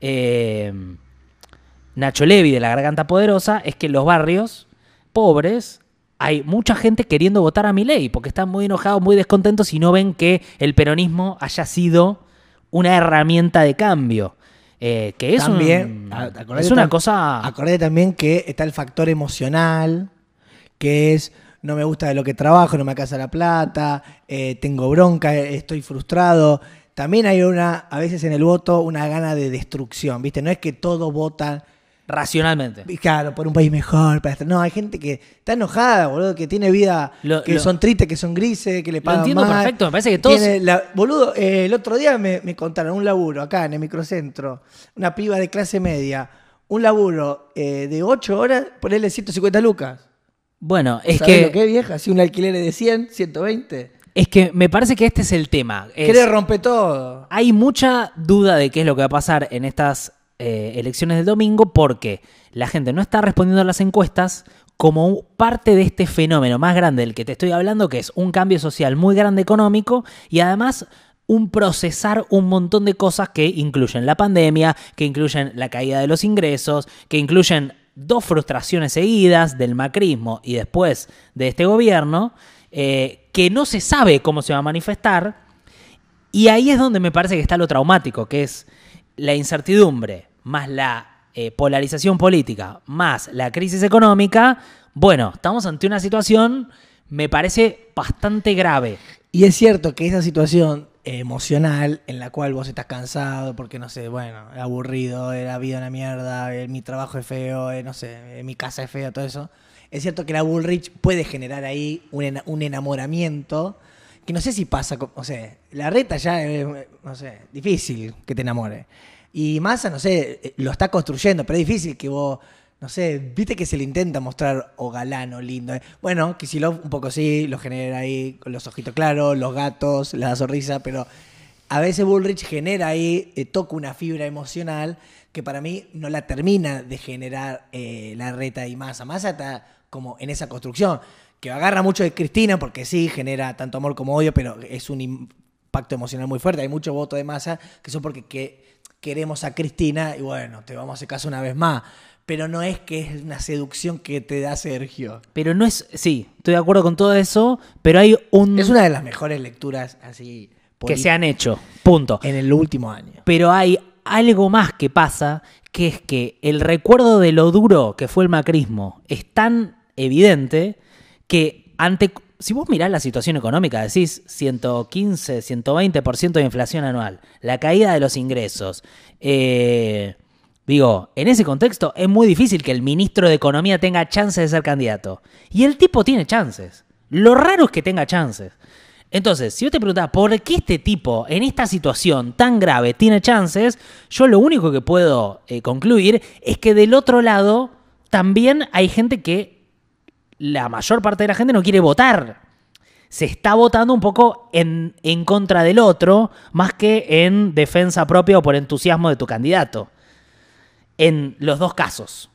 Nacho Levi de la Garganta Poderosa es que en los barrios pobres hay mucha gente queriendo votar a Milei porque están muy enojados, muy descontentos y no ven que el peronismo haya sido una herramienta de cambio. Que es, También, es una cosa... Acordate también que está el factor emocional, que es no me gusta de lo que trabajo, no me alcanza la plata, tengo bronca, estoy frustrado. También hay a veces en el voto una gana de destrucción, ¿viste? No es que todos votan Racionalmente. Y claro, por un país mejor. No, hay gente que está enojada, boludo, que tiene vida, son tristes, que son grises, que le pagan entiendo mal. perfecto, me parece que todos... Boludo, el otro día me contaron un laburo acá en el microcentro, una piba de clase media, un laburo de 8 horas, ponerle 150 lucas. Bueno, es ¿Sabés que... lo que es, vieja? Si un alquiler es de 100, 120. Es que me parece que este es el tema. Quiere romper todo. Hay mucha duda de qué es lo que va a pasar en estas elecciones del domingo porque la gente no está respondiendo a las encuestas como parte de este fenómeno más grande del que te estoy hablando, que es un cambio social muy grande económico y además un procesar un montón de cosas que incluyen la pandemia, que incluyen la caída de los ingresos, que incluyen 2 frustraciones seguidas del macrismo y después de este gobierno, que no se sabe cómo se va a manifestar. Y ahí es donde me parece que está lo traumático, que es la incertidumbre, más la polarización política, más la crisis económica. Bueno, estamos ante una situación, me parece, bastante grave. Y es cierto que esa situación emocional en la cual vos estás cansado porque, no sé, bueno, aburrido, la vida es una mierda, mi trabajo es feo, no sé, mi casa es fea, todo eso. Es cierto que la Bullrich puede generar ahí un enamoramiento que no sé si pasa, no sé, la Reta ya es, no sé, difícil que te enamore. Y Massa, no sé, lo está construyendo, pero es difícil que vos, no sé, viste que se le intenta mostrar o galán o lindo. Bueno, Kicillof un poco sí, lo genera ahí con los ojitos claros, los gatos, la sonrisa, pero a veces Bullrich genera ahí, toca una fibra emocional que para mí no la termina de generar la Reta y Massa. Massa está como en esa construcción, que agarra mucho de Cristina, porque sí, genera tanto amor como odio, pero es un impacto emocional muy fuerte. Hay muchos votos de Massa que son porque queremos a Cristina y bueno, te vamos a hacer caso una vez más. Pero no es que es una seducción que te da Sergio. Pero no es... Sí, estoy de acuerdo con todo eso, pero hay un... Es una de las mejores lecturas así... que se han hecho, punto. En el último año. Pero hay algo más que pasa, que es que el recuerdo de lo duro que fue el macrismo es tan evidente que si vos mirás la situación económica, decís 115, 120% de inflación anual, la caída de los ingresos, digo, en ese contexto es muy difícil que el ministro de Economía tenga chances de ser candidato. Y el tipo tiene chances. Lo raro es que tenga chances. Entonces, si yo te preguntaba por qué este tipo en esta situación tan grave tiene chances, yo lo único que puedo concluir es que del otro lado también hay gente que la mayor parte de la gente no quiere votar. Se está votando un poco en contra del otro más que en defensa propia o por entusiasmo de tu candidato. En los dos casos.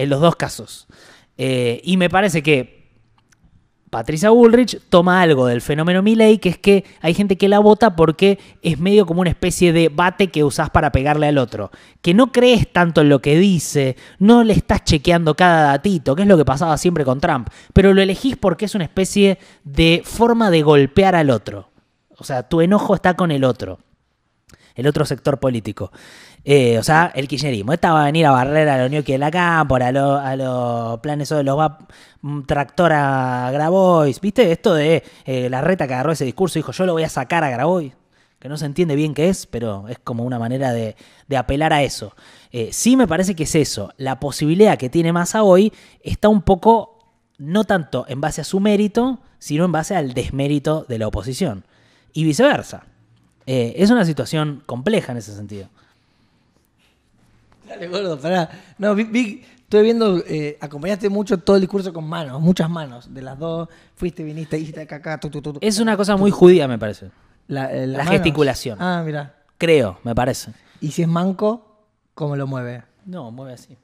Y me parece que Patricia Bullrich toma algo del fenómeno Milei, que es que hay gente que la vota porque es medio como una especie de bate que usás para pegarle al otro. Que no crees tanto en lo que dice, no le estás chequeando cada datito, que es lo que pasaba siempre con Trump, pero lo elegís porque es una especie de forma de golpear al otro. O sea, tu enojo está con el otro sector político. O sea, el kirchnerismo. Esta va a venir a barrer a los ñoquis de la cámpora, a los planes de los va tractor a Grabois. ¿Viste? Esto de la Reta que agarró ese discurso y dijo, yo lo voy a sacar a Grabois. Que no se entiende bien qué es, pero es como una manera de apelar a eso. Sí me parece que es eso. La posibilidad que tiene Massa hoy está un poco, no tanto en base a su mérito, sino en base al desmérito de la oposición. Y viceversa. Es una situación compleja en ese sentido. Dale, gordo, pará. No, estuve viendo, acompañaste mucho todo el discurso con manos, muchas manos. De las dos, fuiste, viniste, hiciste acá, Es una cosa muy judía, me parece. La manos. gesticulación. Ah, mira. Creo, me parece. ¿Y si es manco, cómo lo mueve? No, mueve así.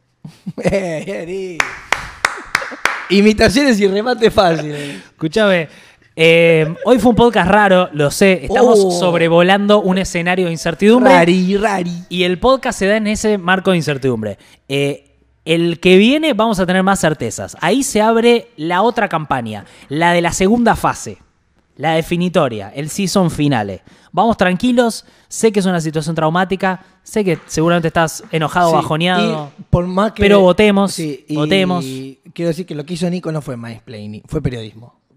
Imitaciones y remate fácil. Escuchame. Hoy fue un podcast raro, lo sé. Estamos sobrevolando un escenario de incertidumbre. Rari. Y el podcast se da en ese marco de incertidumbre. El que viene vamos a tener más certezas. Ahí se abre la otra campaña, la de la segunda fase, la definitoria, el season finale. Vamos tranquilos, sé que es una situación traumática, sé que seguramente estás enojado, bajoneado, por más que, pero votemos, sí, votemos. Quiero decir que lo que hizo Nico no fue mansplaining, fue periodismo.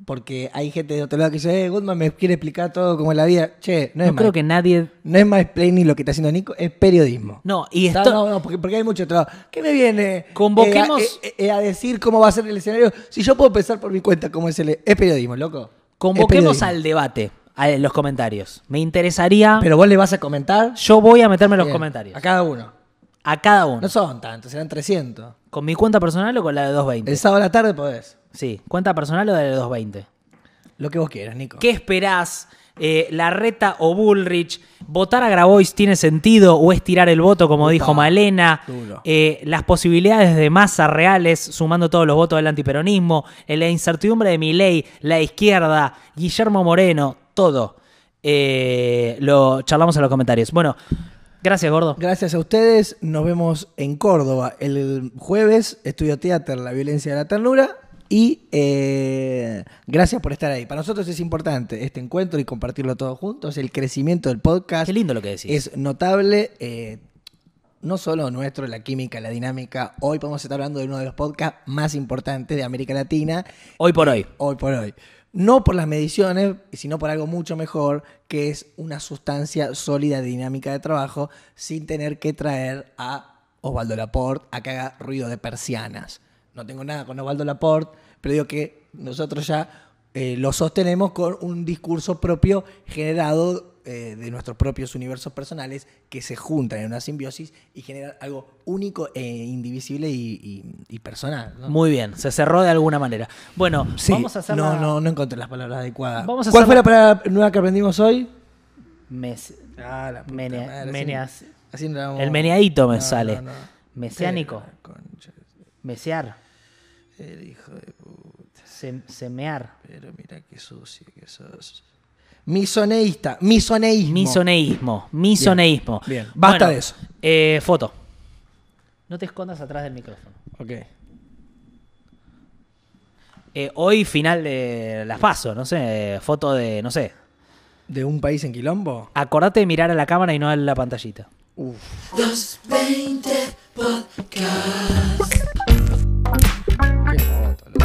Porque hay gente de otro lado que dice, Goodman me quiere explicar todo como es la vida. Che, no es No creo que nadie... No es mansplaining lo que está haciendo Nico, es periodismo. No, y Está- esto... No, porque hay mucho trabajo. ¿Qué me viene Convoquemos- a decir cómo va a ser el escenario? Si yo puedo pensar por mi cuenta cómo es es periodismo, loco. Convoquemos Es periodismo. al debate, en los comentarios. Me interesaría... Pero vos le vas a comentar. Yo voy a meterme en los Bien, comentarios. A cada uno. A cada uno. No son tantos, serán 300. ¿Con mi cuenta personal o con la de El 220? sábado a la tarde podés. Sí, cuenta personal o de 220. Lo que vos quieras, Nico. ¿Qué esperás? ¿Larreta o Bullrich? ¿Votar a Grabois tiene sentido o es tirar el voto, como Upa, dijo Malena? duro. Las posibilidades de Massa reales, sumando todos los votos del antiperonismo, la incertidumbre de Milei, la izquierda, Guillermo Moreno, todo. Lo charlamos en los comentarios. Bueno, gracias, gordo. Gracias a ustedes. Nos vemos en Córdoba el jueves. Estudio Teatro, La violencia de la ternura. Y gracias por estar ahí. Para nosotros es importante este encuentro y compartirlo todos juntos. El crecimiento del podcast Qué lindo lo que decís. es notable. No solo nuestro, la química, la dinámica. Hoy podemos estar hablando de uno de los podcasts más importantes de América Latina. Hoy por hoy. Hoy por hoy. No por las mediciones, sino por algo mucho mejor, que es una sustancia sólida de dinámica de trabajo, sin tener que traer a Osvaldo Laporte a que haga ruido de persianas. No tengo nada con Osvaldo Laporte, pero digo que nosotros ya lo sostenemos con un discurso propio generado de nuestros propios universos personales que se juntan en una simbiosis y generan algo único e indivisible y personal, ¿no? Muy bien, se cerró de alguna manera. Bueno, Sí, vamos a hacer no encontré las palabras adecuadas. Vamos a ¿Cuál hacer fue la palabra nueva que aprendimos hoy? La puta Menea- madre, Meneas- así no la vamos- El meneadito me No, sale. no. Mesiánico. Pero, concha, Mesear. el hijo de puta. Semear. Pero mira qué sucio que sos. Misoneísta. Misoneísmo. Misoneísmo. Bien, basta Bueno, de eso. Foto. No te escondas atrás del micrófono. Ok. Hoy final de las PASO, no sé, foto de, no sé. ¿De un país en quilombo? Acordate de mirar a la cámara y no a la pantallita. Uf. 220 Podcast. Qué foto, loco.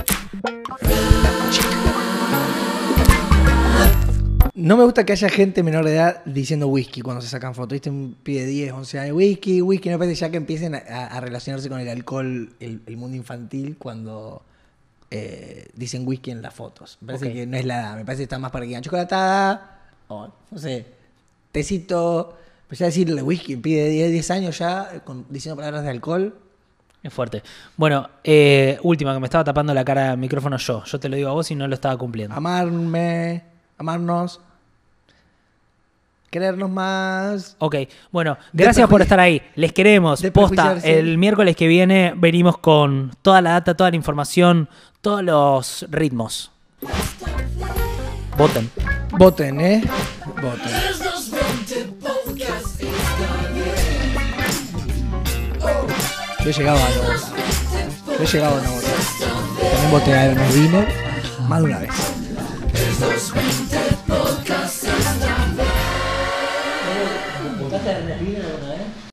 No me gusta que haya gente menor de edad diciendo whisky cuando se sacan fotos. ¿Viste? Un pibe de 10, 11 años. Whisky. No parece ya que empiecen a relacionarse con el alcohol, el mundo infantil, cuando dicen whisky en las fotos. Me parece Ok. que no es la edad. Me parece que está más para que digan chocolatada o, no sé, tecito. Pero ya decirle whisky, un pibe de 10 años ya diciendo palabras de alcohol. Es fuerte. Bueno, última, que me estaba tapando la cara al micrófono yo. Yo te lo digo a vos y no lo estaba cumpliendo. Amarnos, querernos más. Ok, bueno, gracias por estar ahí. Les queremos. de Posta, prejuiciarse. el miércoles que viene venimos con toda la data, toda la información, todos los ritmos. Voten. Voten, ¿eh? Voten. Es 220 Podcast. Yo he llegado a no votar. Yo he llegado a no votar. También voté a Ernest Wiener más de una vez. Es 220 Podcast. ¿Votaste a Ernest Wiener alguna vez?